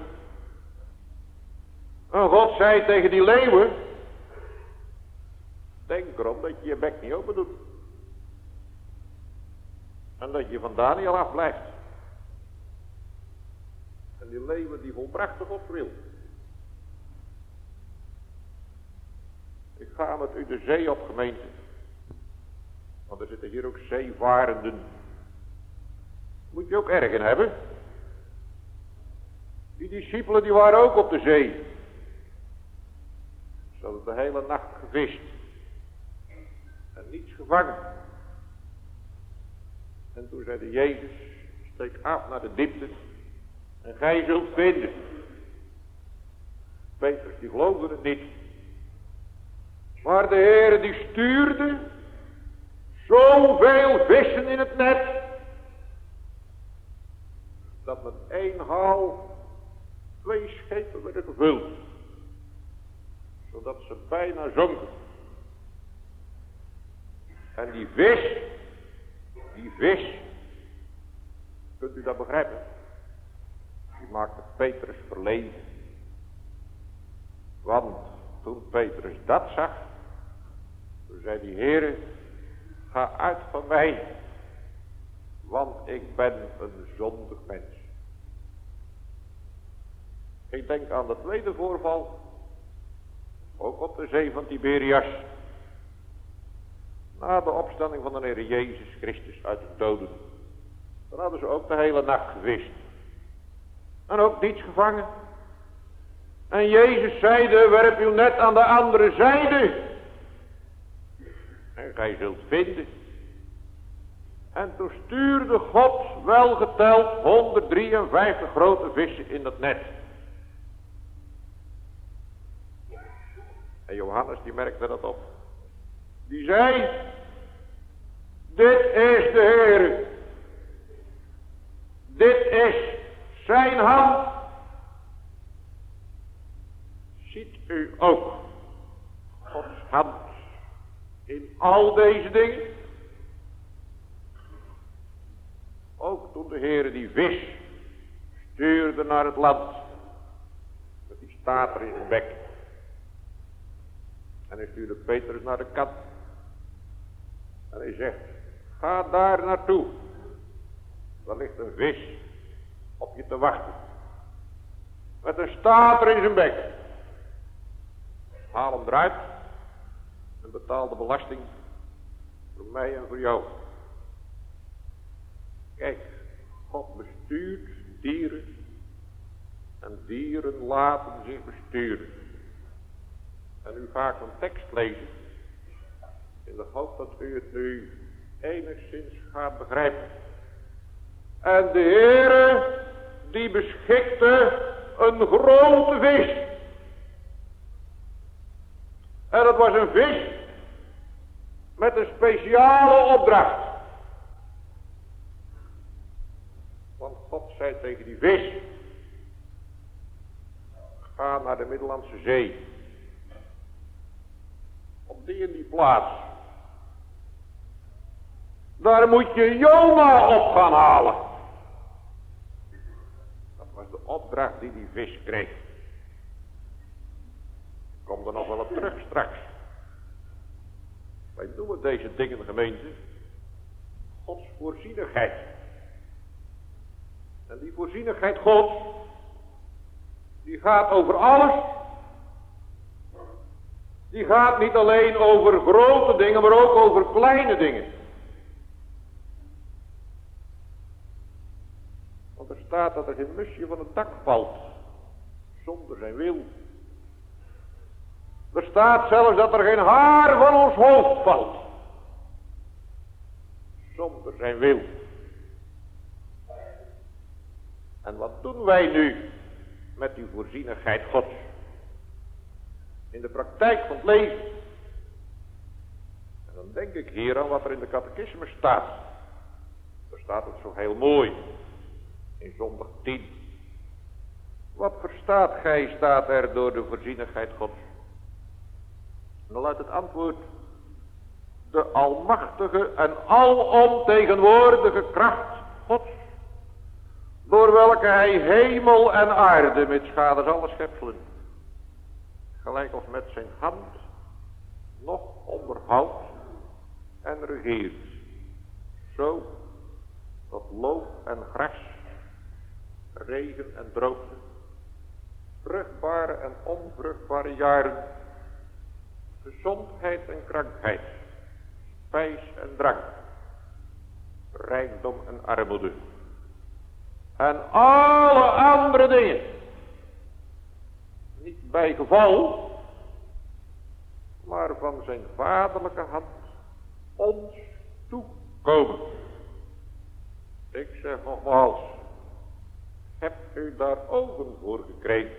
En God zei tegen die leeuwen: denk erom dat je je bek niet open doet. En dat je van Daniel afblijft. En die leeuwen die volbrachten Gods wil. Ik ga met u de zee op, gemeente. Want er zitten hier ook zeevarenden. Moet je ook erg in hebben. Die discipelen die waren ook op de zee. Ze hadden de hele nacht gevist. En niets gevangen. En toen zei Jezus: steek af naar de diepte. En gij zult vinden. Petrus die geloofde het niet. Maar de Heere die stuurde zoveel vissen in het net, dat met 1 haal 2 schepen werden gevuld, zodat ze bijna zonken. En die vis, kunt u dat begrijpen? Die maakte Petrus verlegen. Want toen Petrus dat zag, toen zei die Heere: ga uit van mij, want ik ben een zondig mens. Ik denk aan dat tweede voorval, ook op de zee van Tiberias. Na de opstanding van de Heer Jezus Christus uit de doden. Dan hadden ze ook de hele nacht gevist. En ook niets gevangen. En Jezus zeide: werp uw net aan de andere zijde. En gij zult vinden. En toen stuurde God wel geteld 153 grote vissen in dat net. En Johannes die merkte dat op. Die zei, dit is de Heer. Dit is zijn hand. Ziet u ook Gods hand in al deze dingen? Ook toen de Heer die vis stuurde naar het land. Met die stater in zijn bek. En hij stuurde Petrus naar de kant. En hij zegt, ga daar naartoe. Daar ligt een vis op je te wachten. Met een stater in zijn bek. Haal hem eruit. En betaal de belasting. Voor mij en voor jou. Kijk, God bestuurt dieren. En dieren laten zich besturen. En u gaat een tekst lezen. In de hoop dat u het nu enigszins gaat begrijpen. En de Heere die beschikte een grote vis. En dat was een vis met een speciale opdracht. Want God zei tegen die vis, ga naar de Middellandse Zee. Op die en die plaats. Daar moet je Jona op gaan halen. Dat was de opdracht die die vis kreeg. Ik kom er nog wel op terug straks. Wij noemen deze dingen, gemeente, Gods voorzienigheid. En die voorzienigheid Gods, die gaat over alles. Die gaat niet alleen over grote dingen, maar ook over kleine dingen. Want er staat dat er geen musje van het dak valt, zonder zijn wil. Er staat zelfs dat er geen haar van ons hoofd valt, zonder zijn wil. En wat doen wij nu met die voorzienigheid Gods? In de praktijk van het leven. En dan denk ik hier aan wat er in de catechismus staat. Daar staat het zo heel mooi. In zondag 10. Wat verstaat gij, staat er, door de voorzienigheid Gods? En dan luidt het antwoord. De almachtige en alomtegenwoordige kracht Gods. Door welke hij hemel en aarde met schades alle schepselen. Gelijk als met zijn hand nog onderhoudt en regeert. Zo dat loof en gras, regen en droogte, vruchtbare en onvruchtbare jaren, gezondheid en krankheid, spijs en drank, rijkdom en armoede en alle andere dingen niet bij geval, maar van zijn vaderlijke hand ons toekomen. Ik zeg nogmaals, hebt u daar ogen voor gekregen?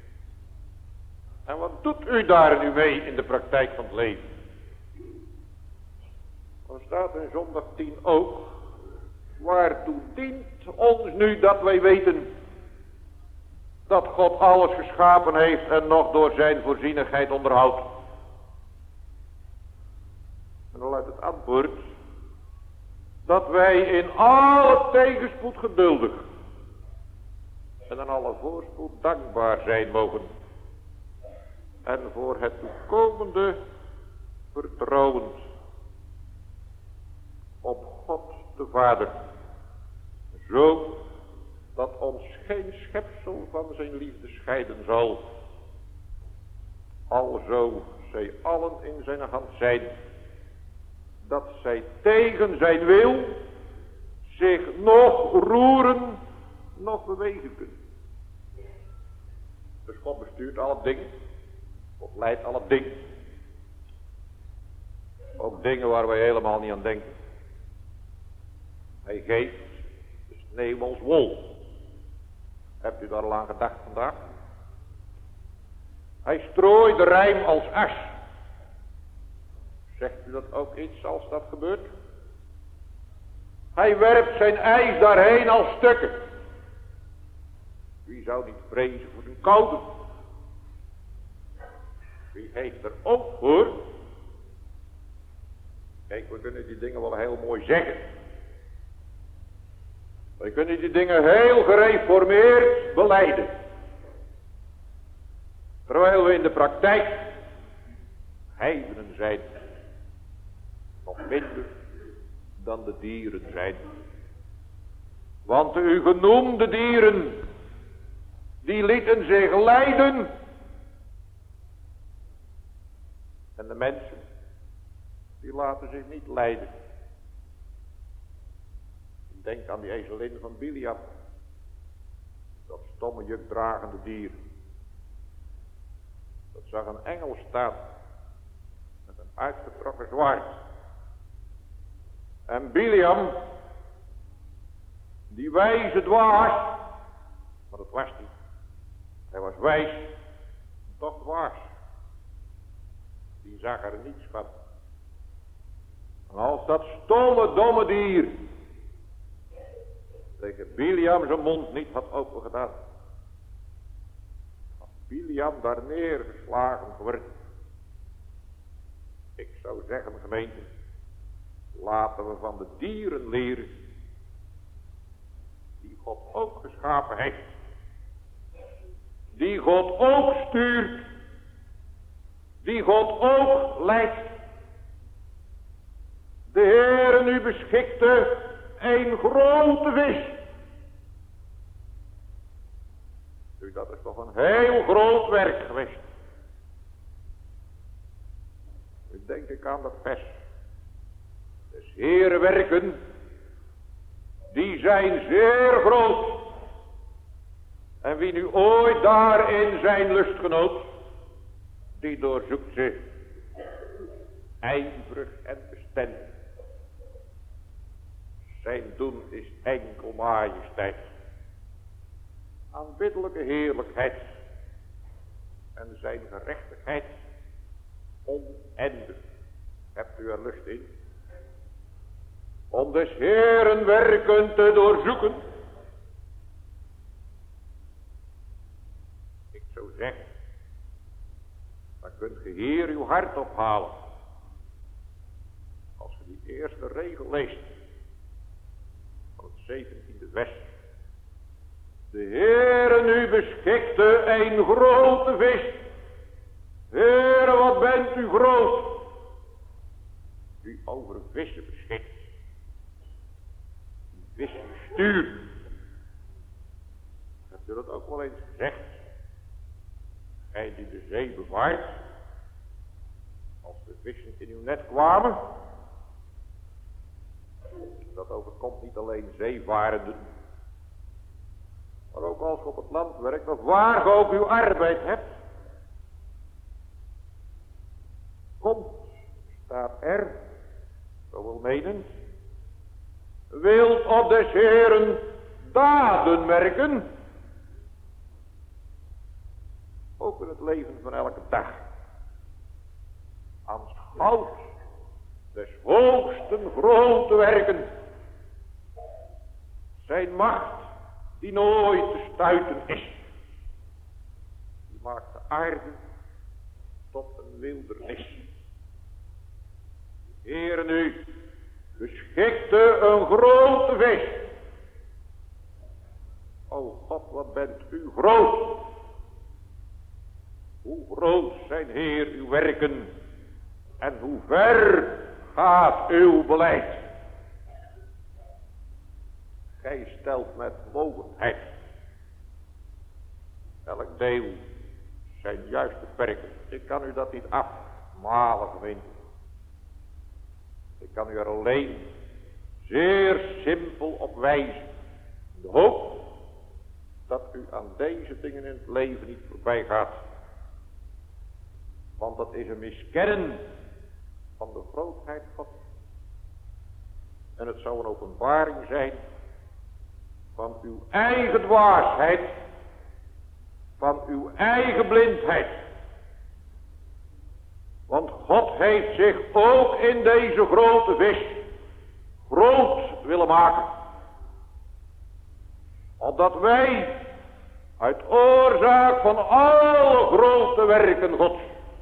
En wat doet u daar nu mee in de praktijk van het leven? Er staat in zondag 10 ook, waartoe dient ons nu dat wij weten dat God alles geschapen heeft en nog door zijn voorzienigheid onderhoudt. En dan luidt het antwoord dat wij in alle tegenspoed geduldig en in alle voorspoed dankbaar zijn mogen. En voor het toekomende vertrouwend op God de Vader. Zo dat ons geen schepsel van zijn liefde scheiden zal. Alzo zij allen in zijn hand zijn, dat zij tegen zijn wil zich nog roeren, nog bewegen kunnen. Dus God bestuurt alle dingen. God leidt alle dingen. Ook dingen waar wij helemaal niet aan denken. Hij geeft de sneeuw als wol. Hebt u daar al aan gedacht vandaag? Hij strooit de rijm als as. Zegt u dat ook iets als dat gebeurt? Hij werpt zijn ijs daarheen als stukken. Wie zou niet vrezen voor zijn koude? Wie heeft er ook voor? Kijk, we kunnen die dingen wel heel mooi zeggen. We kunnen die dingen heel gereformeerd belijden. Terwijl we in de praktijk heidenen zijn. Nog minder dan de dieren zijn. Want de u genoemde dieren, die lieten zich leiden. En de mensen, die laten zich niet leiden. Denk aan die ezelin van Biliam. Dat stomme jukdragende dier. Dat zag een engel staan. Met een uitgetrokken zwaard. En Biliam, die wijze dwaas. Maar dat was hij. Hij was wijs. Toch dwaas. Die zag er niets van. En als dat stomme domme dier tegen Biliam zijn mond niet had opengedaan. Had Biliam daar neergeslagen geworden. Ik zou zeggen, gemeente, laten we van de dieren leren die God ook geschapen heeft. Die God ook stuurt. Die God ook leidt. De Heere nu beschikte een grote vis. Dus dat is toch een heel groot werk geweest. Nu denk ik aan dat vers. Des Heere werken, die zijn zeer groot. En wie nu ooit daarin zijn lust genoot, die doorzoekt ze ijverig en bestendig. Zijn doen is enkel majesteit, aanbiddelijke heerlijkheid en zijn gerechtigheid oneindig. Hebt u er lust in? Om des Heeren werken te doorzoeken? Ik zou zeggen, dan kunt ge hier uw hart ophalen. Als je die eerste regel leest. 17e vers. De Heere nu beschikte een grote vis. Heere, wat bent u groot. Die over vissen beschikt. Die vissen stuurt. Hebt u dat ook wel eens gezegd? Gij die de zee bevaart. Als de vissen in uw net kwamen. Dat overkomt niet alleen zeevarenden, maar ook als je op het land werkt of waar je ook uw arbeid hebt. Komt, staat er, zo wil menen, wilt op des Heeren daden merken, ook in het leven van elke dag. Aanschouwt des hoogsten grote werken. Zijn macht die nooit te stuiten is. Die maakt de aarde tot een wildernis. De Heere nu beschikte een grote vis. O God, wat bent u groot. Hoe groot zijn Heer uw werken en hoe ver gaat uw beleid. Gij stelt met mogendheid elk deel zijn juiste perken. Ik kan u dat niet afmalen, gemeente. Ik kan u er alleen zeer simpel op wijzen. De hoop dat u aan deze dingen in het leven niet voorbij gaat. Want dat is een miskennen van de grootheid God. En het zou een openbaring zijn van uw eigen dwaasheid, van uw eigen blindheid. Want God heeft zich ook in deze grote vis groot willen maken. Opdat wij uit oorzaak van alle grote werken God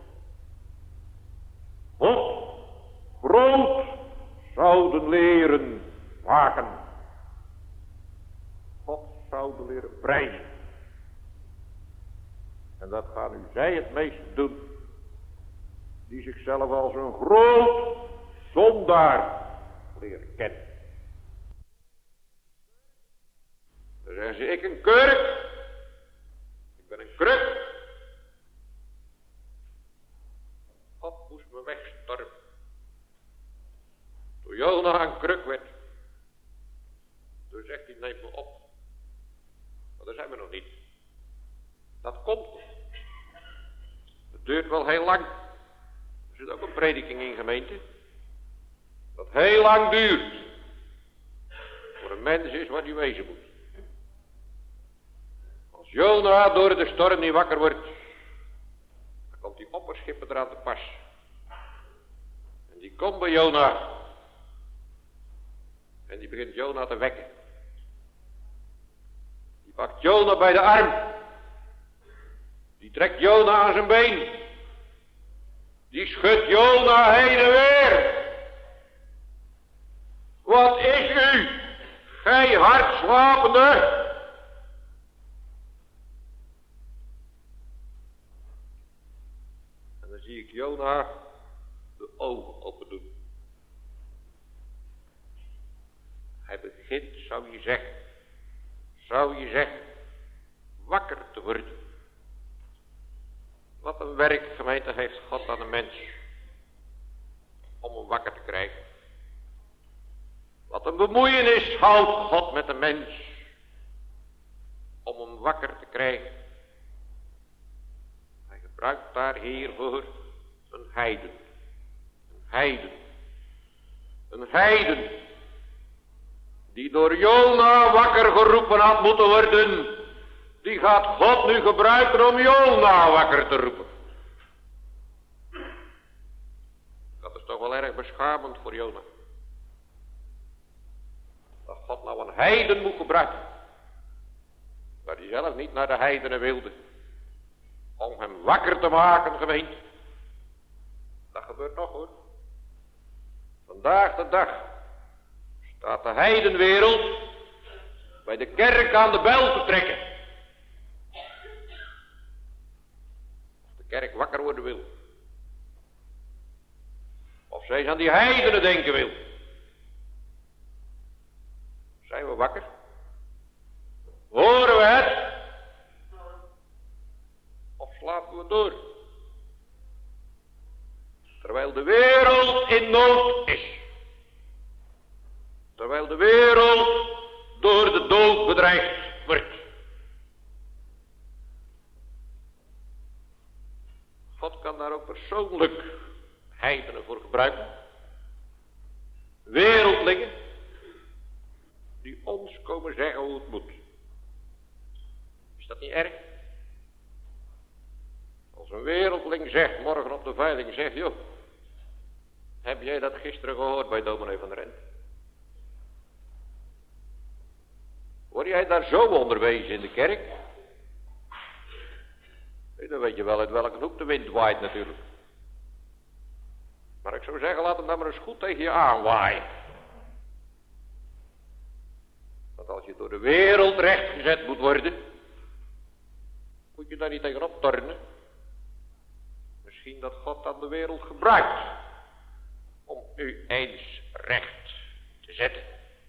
groot zouden leren maken. God zouden leren prijzen. En dat gaan u zij het meest doen, die zichzelf als een groot zondaar leren kennen. Dan zeggen ze, ik een kurk, ik ben een kruk. God moest me wegstormen. Toen Jona een kruk werd, toen zegt hij, neem me op. Maar daar zijn we nog niet. Dat komt. Het duurt wel heel lang. Er zit ook een prediking in, gemeente. Dat heel lang duurt. Voor een mens is wat hij wezen moet. Als Jona door de storm niet wakker wordt, dan komt die opperschipper eraan te pas. En die komt bij Jona. En die begint Jona te wekken. Die pakt Jona bij de arm. Die trekt Jona aan zijn been. Die schudt Jona heen en weer. Wat is u, gij hardslapende? En dan zie ik Jona de ogen open doen. Hij begint, zou je zeggen, wakker te worden. Wat een werk, gemeente, heeft God aan de mens om hem wakker te krijgen. Wat een bemoeienis houdt God met de mens om hem wakker te krijgen. Hij gebruikt daar hiervoor een heiden. Een heiden die door Jona wakker geroepen had moeten worden. Die gaat God nu gebruiken om Jona wakker te roepen. Dat is toch wel erg beschamend voor Jona. Dat God nou een heiden moet gebruiken. Waar hij zelf niet naar de heidenen wilde. Om hem wakker te maken, gemeente. Dat gebeurt nog, hoor. Vandaag de dag staat de heidenwereld bij de kerk aan de bel te trekken. Of de kerk wakker worden wil. Of zij aan die heidenen denken wil. Zijn we wakker? Horen we het? Of slapen we door? Terwijl de wereld in nood is. Terwijl de wereld door de dood bedreigd wordt. God kan daar ook persoonlijk heidenen voor gebruiken. Wereldlingen die ons komen zeggen hoe het moet. Is dat niet erg? Als een wereldling zegt, morgen op de veiling zegt, joh, heb jij dat gisteren gehoord bij dominee van der Rent? Word jij daar zo onderwezen in de kerk? Dan weet je wel uit welke hoek de wind waait natuurlijk. Maar ik zou zeggen, laat hem dan maar eens goed tegen je aanwaaien. Want als je door de wereld rechtgezet moet worden, moet je daar niet tegenop tornen. Misschien dat God dan de wereld gebruikt om u eens recht te zetten.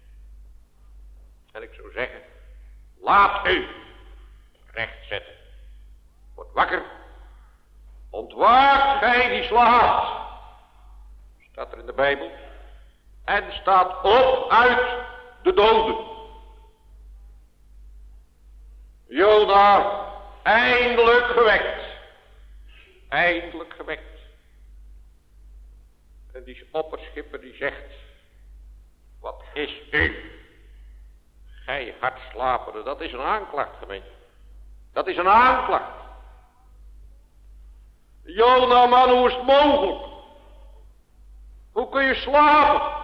En ik zou zeggen, laat u recht zetten. Word wakker. Ontwaakt gij die slaapt. Staat er in de Bijbel. En staat op uit de doden. Jona, eindelijk gewekt. Eindelijk gewekt. En die opperschipper die zegt, wat is u? Gij hardslapende, dat is een aanklacht, gemeente. Dat is een aanklacht. Jona, man, hoe is het mogelijk? Hoe kun je slapen?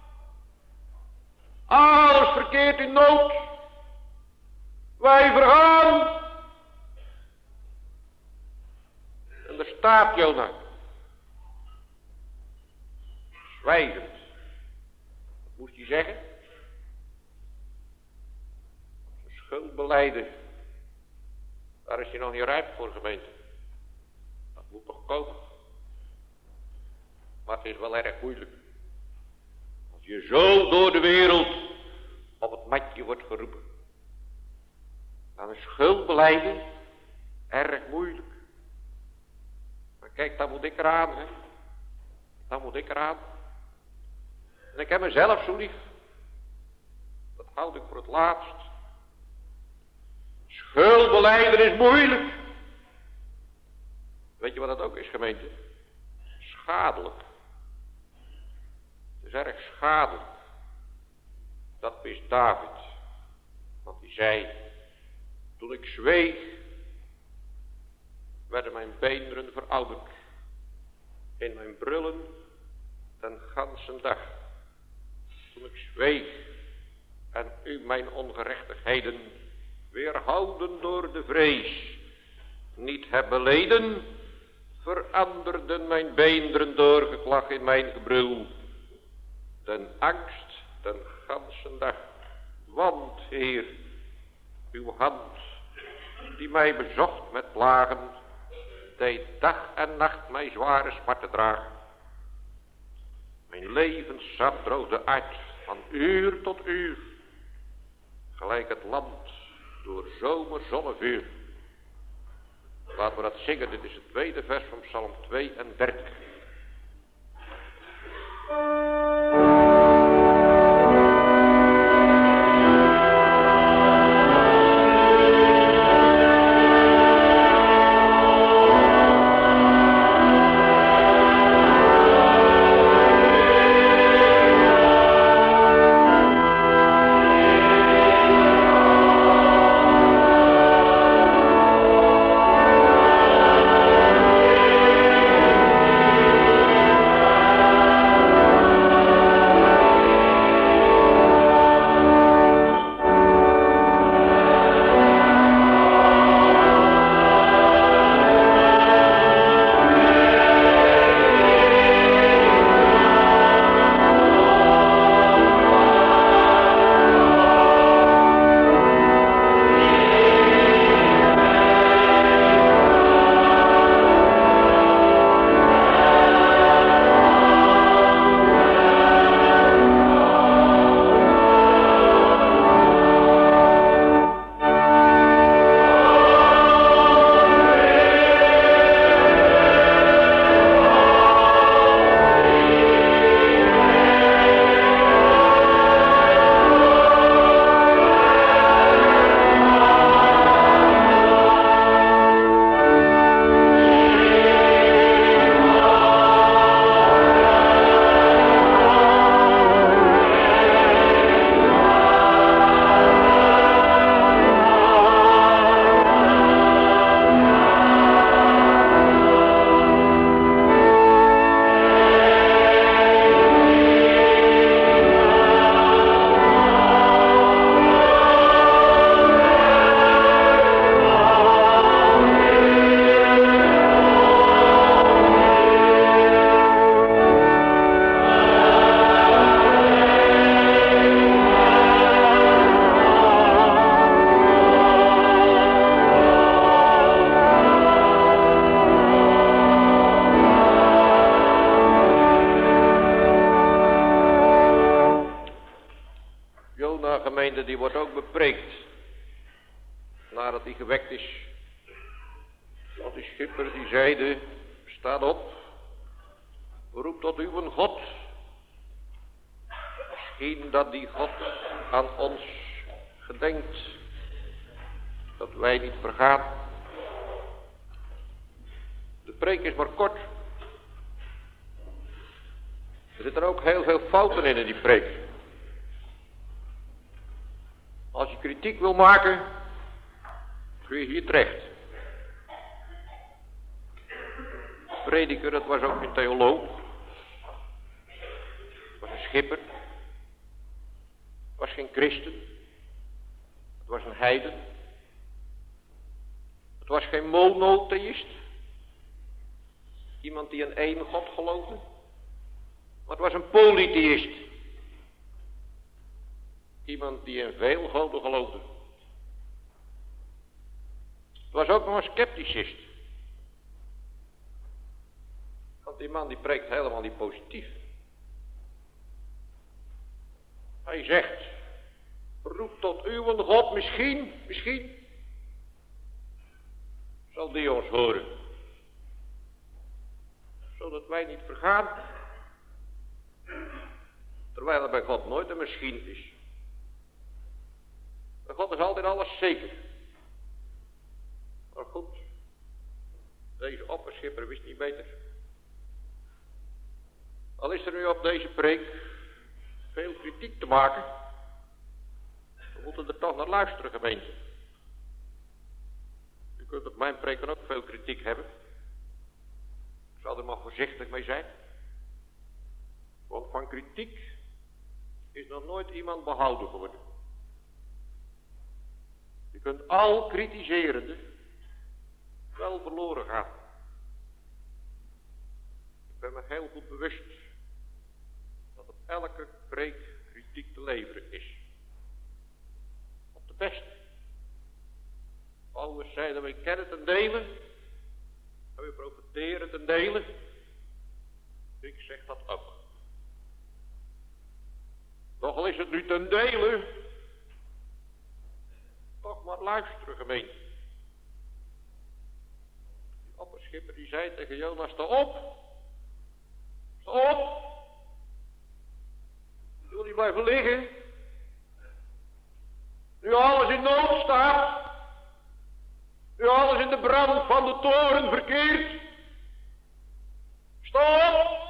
Alles verkeerd in nood. Wij vergaan. En daar staat Jona. Zwijgend. Wat moest hij zeggen? Zijn schuld belijden. Daar is hij nog niet rijp voor, gemeente. Dat moet nog komen. Maar het is wel erg moeilijk. Als je zo door de wereld op het matje wordt geroepen. Dan is schuld belijden erg moeilijk. Maar kijk, dan moet ik eraan, hè. Dan moet ik eraan. En ik heb mezelf zo lief. Dat houd ik voor het laatst. Schuldbelijden is moeilijk. Weet je wat dat ook is, gemeente? Schadelijk. Het is erg schadelijk. Dat wist David. Want die zei, toen ik zweeg, werden mijn beenderen verouderd. In mijn brullen den gansen dag. Toen ik zweeg en u mijn ongerechtigheden, weerhouden door de vrees, niet heb beleden, veranderden mijn beenderen door geklag in mijn gebrul. Den angst den gansen dag. Want, Heer, uw hand, die mij bezocht met plagen, deed dag en nacht mij zware smarten dragen. Mijn levenssap droogde uit van uur tot uur, gelijk het land door zomerzonnevuur. Laten we dat zingen, dit is het tweede vers van Psalm 32. Die wordt ook bepreekt nadat hij gewekt is. Want die schipper die zeide, staat op, roep tot uw God. Misschien dat die God aan ons gedenkt, dat wij niet vergaan. De preek is maar kort. Er zitten ook heel veel fouten in die preek. Als je kritiek wil maken, kun je hier terecht. prediker, het was ook een theoloog. Het was een schipper. Het was geen christen. Het was een heiden. Het was geen monotheïst. Iemand die in één God geloofde. Maar het was een polytheïst. Iemand die in veel goden geloofde. Het was ook nog een scepticist. Want die man die preekt helemaal niet positief. Hij zegt, roep tot uw God, misschien zal die ons horen. Zodat wij niet vergaan. Terwijl er bij God nooit een misschien is. Bij God is altijd alles zeker. Maar goed, deze opperschipper wist niet beter. Al is er nu op deze preek veel kritiek te maken, we moeten er toch naar luisteren, gemeente. U kunt op mijn preek dan ook veel kritiek hebben. Ik zal er maar voorzichtig mee zijn. Want van kritiek is nog nooit iemand behouden geworden. Je kunt al kritiserende wel verloren gaan. Ik ben me heel goed bewust dat op elke preek kritiek te leveren is. Op de beste. Paulus zei dat we kennen ten dele, en we profiteren ten dele. Ik zeg dat ook. Toch al is het nu ten dele, toch maar luisteren, gemeente. Die opperschipper die zei tegen Jona, sta op. Sta op. Je wil niet blijven liggen. Nu alles in nood staat. Nu alles in de brand van de toren verkeert. Sta op.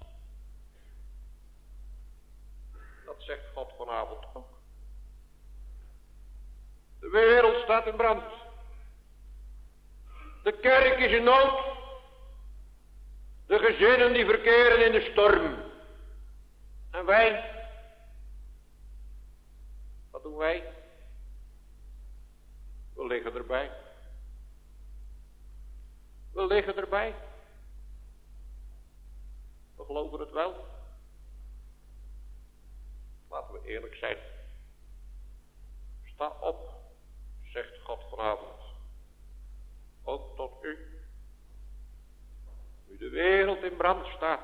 Dat zegt God vanavond ook. De wereld staat in brand. De kerk is in nood. De gezinnen die verkeren in de storm. En wij? Wat doen wij? We liggen erbij. We liggen erbij. We geloven het wel. Laten we eerlijk zijn. Sta op, zegt God vanavond. Ook tot u. Nu de wereld in brand staat.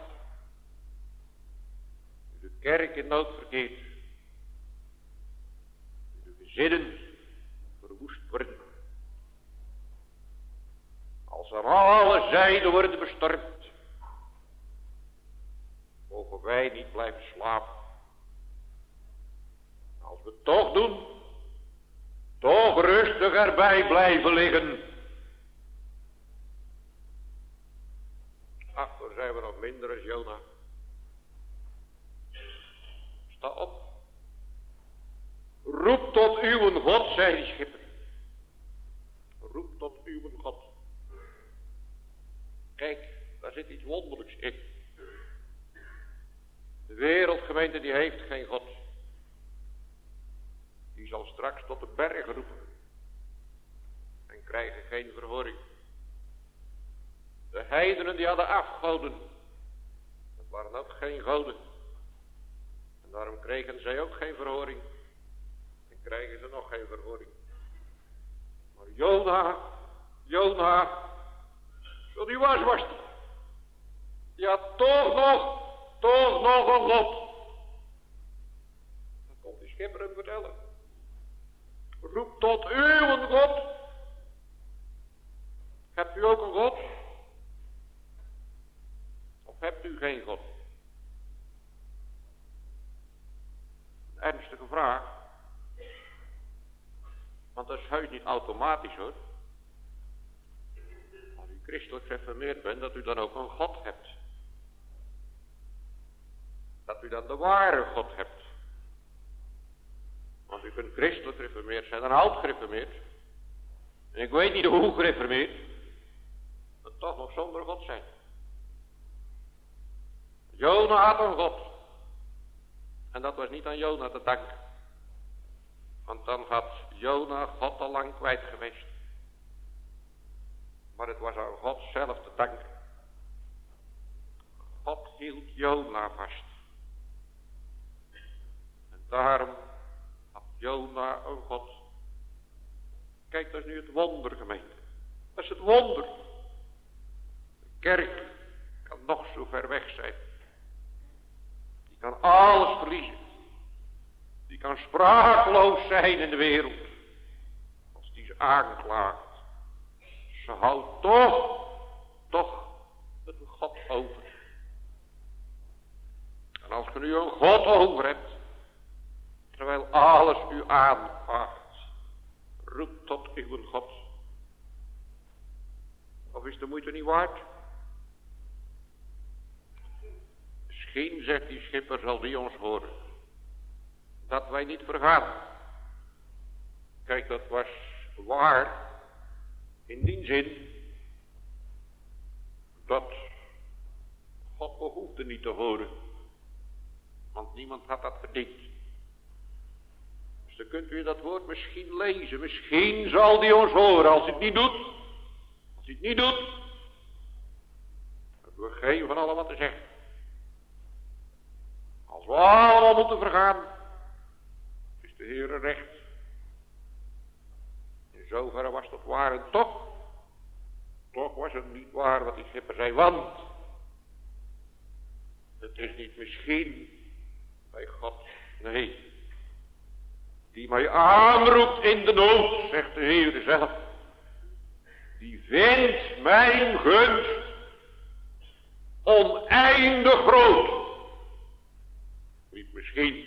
Nu de kerk in nood verkeert. Nu de gezinnen verwoest worden. Als aan alle zijden worden bestormd. Mogen wij niet blijven slapen. Als we het toch doen. Toch rustig erbij blijven liggen. Ach, dan zijn we nog minder als Jona. Sta op. Roep tot uw God, zei die schipper. Roep tot uw God. Kijk, daar zit iets wonderlijks in. De wereldgemeente die heeft geen God. Die zal straks tot de bergen roepen. En krijgen geen verhoring. De heidenen die hadden afgoden. Dat waren ook geen goden. En daarom kregen zij ook geen verhoring. En krijgen ze nog geen verhoring. Maar Jona, zo die was die. Die had toch nog een God. Dat komt die schipper hem vertellen. Roep tot uw God. Hebt u ook een God? Of hebt u geen God? Een ernstige vraag. Want dat is heus niet automatisch hoor. Als u christelijk gereformeerd bent, dat u dan ook een God hebt. Dat u dan de ware God hebt. Want u kunt christelijk gereformeerd zijn en oud gereformeerd. En ik weet niet hoe gereformeerd. Maar toch nog zonder God zijn. Jona had een God. En dat was niet aan Jona te danken. Want dan had Jona God al lang kwijt geweest. Maar het was aan God zelf te danken. God hield Jona vast. En daarom had Jona een God. Kijk, dat is nu het wonder, gemeente. Dat is het wonder. De kerk kan nog zo ver weg zijn. Die kan alles verliezen. Die kan sprakeloos zijn in de wereld. Als die ze aanklaagt. Ze houdt toch een God over. En als je nu een God over hebt, terwijl alles u aanvaagt, roep tot uw God. Of is de moeite niet waard? Misschien, zegt die schipper, zal die ons horen. Dat wij niet vergaan. Kijk, dat was waar. In die zin. Dat God behoefde niet te horen. Want niemand had dat verdiend. Dus dan kunt u dat woord misschien lezen. Misschien zal die ons horen als hij het niet doet. Als hij het niet doet. Dan hebben we geen van allen wat te zeggen. Als we allemaal moeten vergaan. Is de Heere recht. In zoverre was dat waar en toch was het niet waar wat die schipper zei, want het is niet misschien bij God, nee, die mij aanroept in de nood, zegt de Heere zelf, die vindt mijn gunst oneindig groot. Niet misschien,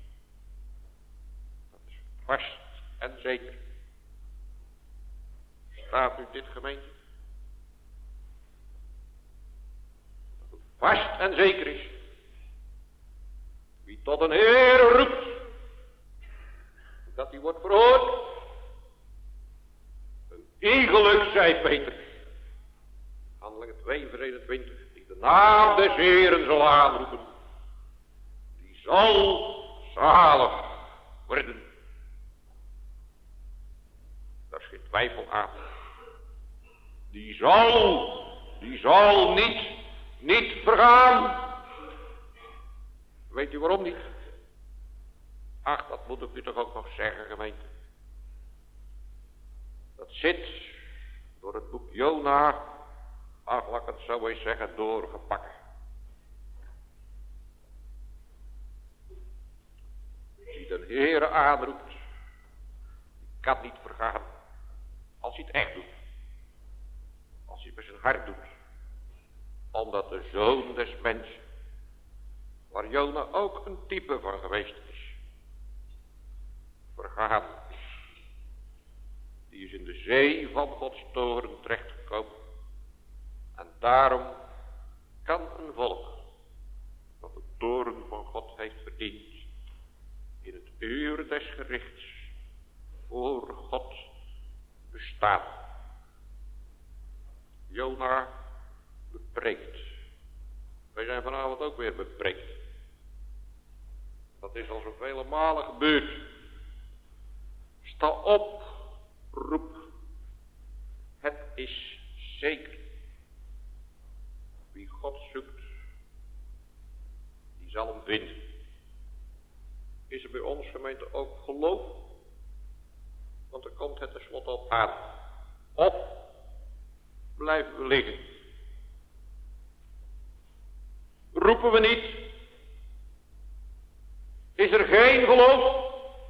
dat is vast en zeker. Staat u dit, gemeente? Dat het vast en zeker is. Wie tot een Heer roept, dat hij wordt verhoord. Een iegelijk, zei Peter. Handelingen 2 vers 21. Die de naam des Heeren zal aanroepen. Die zal zalig worden. Daar is geen twijfel aan. Die zal niet vergaan. Weet u waarom niet? Ach, dat moet ik u toch ook nog zeggen, gemeente. Dat zit door het boek Jona, ach, laat ik het zo eens zeggen, doorgepakt. Die de Heere aanroept, die kan niet vergaan. Als hij het echt doet. Als hij het met zijn hart doet. Omdat de Zoon des mensen, waar Jona ook een type van geweest is, vergaan. Die is in de zee van Gods toren terechtgekomen. En daarom kan een volk, dat de toren van God heeft verdiend, in het uur des gerichts voor God bestaan. Jona bepreekt. Wij zijn vanavond ook weer bepreekt. Dat is al zoveel malen gebeurd. Sta op, roep. Het is zeker. Wie God zoekt, die zal hem vinden. Is er bij ons, gemeente, ook geloof? Want er komt het tenslotte op aan. Of blijven we liggen? Roepen we niet? Is er geen geloof?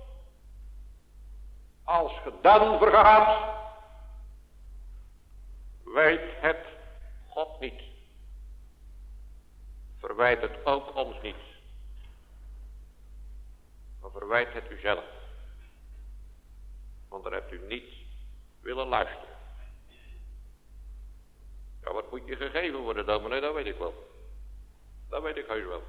Als je dan vergaat, weet het God niet. Verwijt het ook ons niet. Maar verwijt het uzelf. Want dan hebt u niet willen luisteren. Ja, wat moet je gegeven worden, dominee? Dat weet ik wel. Dat weet ik heus wel.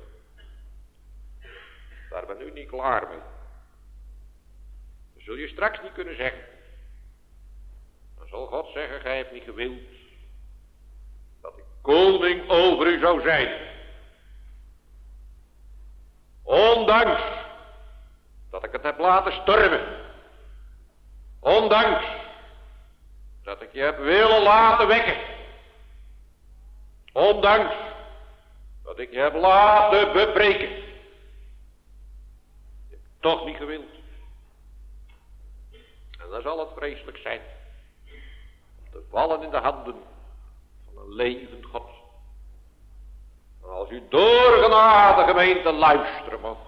Daar ben u niet klaar mee. Dat zul je straks niet kunnen zeggen. Dan zal God zeggen, gij hebt niet gewild dat ik koning over u zou zijn. Ondanks dat ik het heb laten stormen. Ondanks dat ik je heb willen laten wekken. Ondanks dat ik je heb laten bebreken. Je hebt toch niet gewild. En dan zal het vreselijk zijn om te vallen in de handen van een levend God. En als u door genade gemeente luisteren mocht.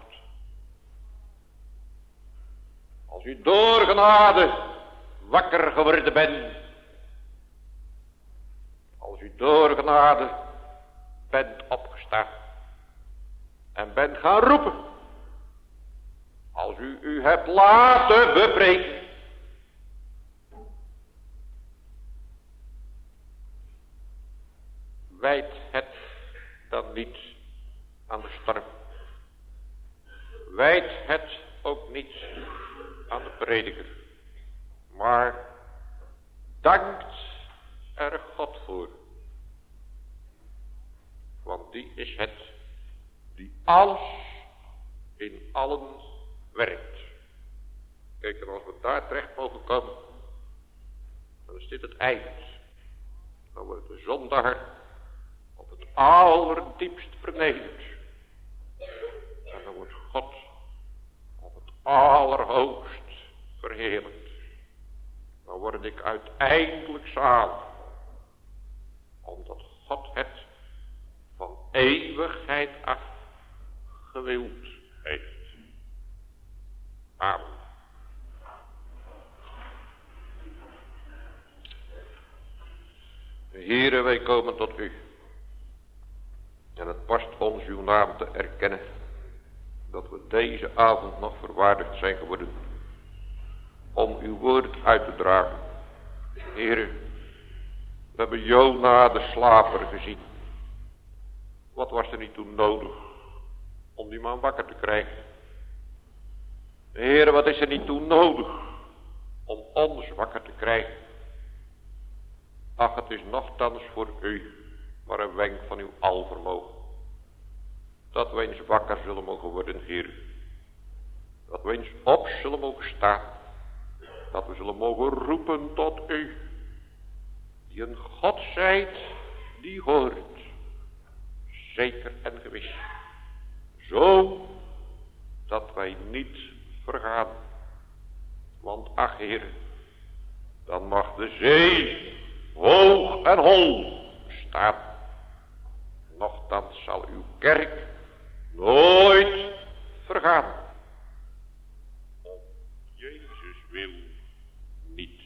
Als u door genade wakker geworden bent. Als u door genade bent opgestaan. En bent gaan roepen. Als u hebt laten bebreken. Wijt het dan niet aan de storm. Wijt het ook niet aan de prediker. Maar dankt er God voor. Want die is het die alles in allen werkt. Kijk, en als we daar terecht mogen komen, dan is dit het eind. Dan wordt de zondaar op het allerdiepst vernederd. En dan wordt God op het allerhoogst verheerlijkt. Dan word ik uiteindelijk zalig. Omdat God het van eeuwigheid af gewild heeft. Amen. Here, wij komen tot u. En het past ons uw naam te erkennen. Dat we deze avond nog verwaardigd zijn geworden. Om uw woord uit te dragen. Here, we hebben Jona de slaper gezien. Wat was er niet toen nodig om die man wakker te krijgen? Heere, wat is er niet toe nodig om ons wakker te krijgen? Ach, het is nochtans voor u maar een wenk van uw alvermogen. Dat we eens wakker zullen mogen worden, Heer. Dat we eens op zullen mogen staan. Dat we zullen mogen roepen tot u. Die een God zijt, die hoort. Zeker en gewis. Zo dat wij niet vergaan. Want ach, Heer, dan mag de zee hoog en hol staan. Nochtans zal uw kerk nooit vergaan. Om Jezus wil niet.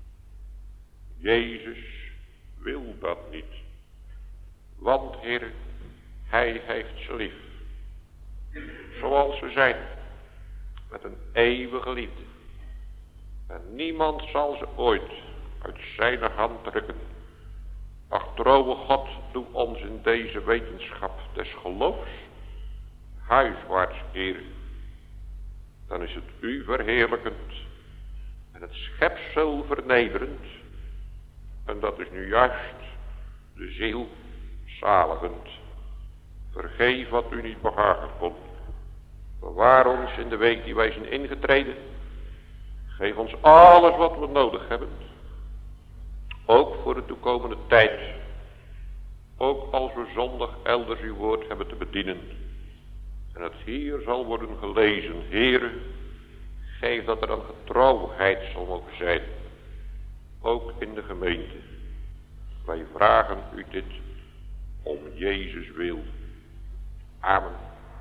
Jezus wil dat niet. Want, Heer, hij heeft ze lief. Zoals ze zijn. Met een eeuwige liefde. En niemand zal ze ooit uit zijn hand rukken. Ach, trouwe God, doe ons in deze wetenschap des geloofs huiswaarts keren. Dan is het u verheerlijkend en het schepsel vernederend. En dat is nu juist de ziel zaligend. Vergeef wat u niet behagen kon. Bewaar ons in de week die wij zijn ingetreden. Geef ons alles wat we nodig hebben. Ook voor de toekomende tijd. Ook als we zondag elders uw woord hebben te bedienen. En het hier zal worden gelezen. Heere, geef dat er een getrouwheid zal mogen zijn. Ook in de gemeente. Wij vragen u dit om Jezus wil. Amen.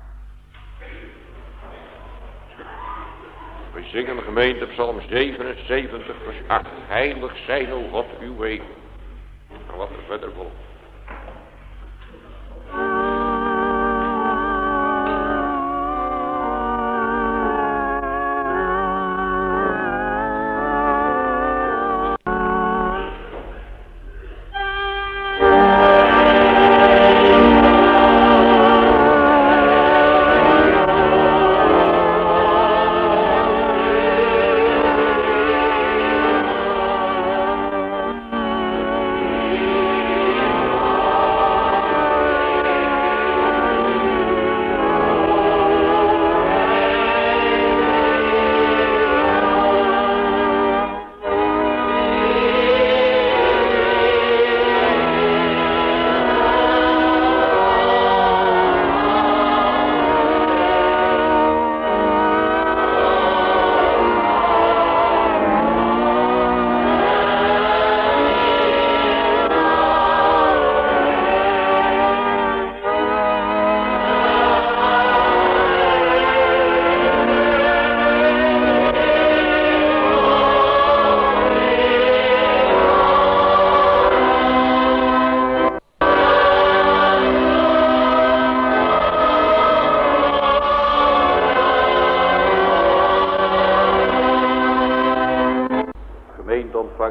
We zingen de gemeente Psalm 77 vers 8. Heilig zijn, o God, uw wegen. En wat er verder volgt.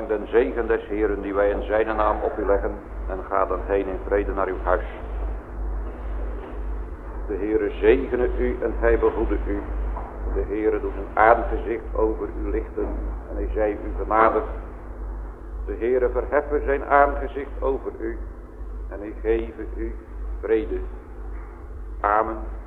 ontvang den zegen des Heeren die wij in zijn naam op u leggen en ga dan heen in vrede naar uw huis. De Heere zegene u en hij behoede u. De Heere doet zijn aangezicht over u lichten en hij zij u genadig. De Heere verheffen zijn aangezicht over u en hij geven u vrede. Amen.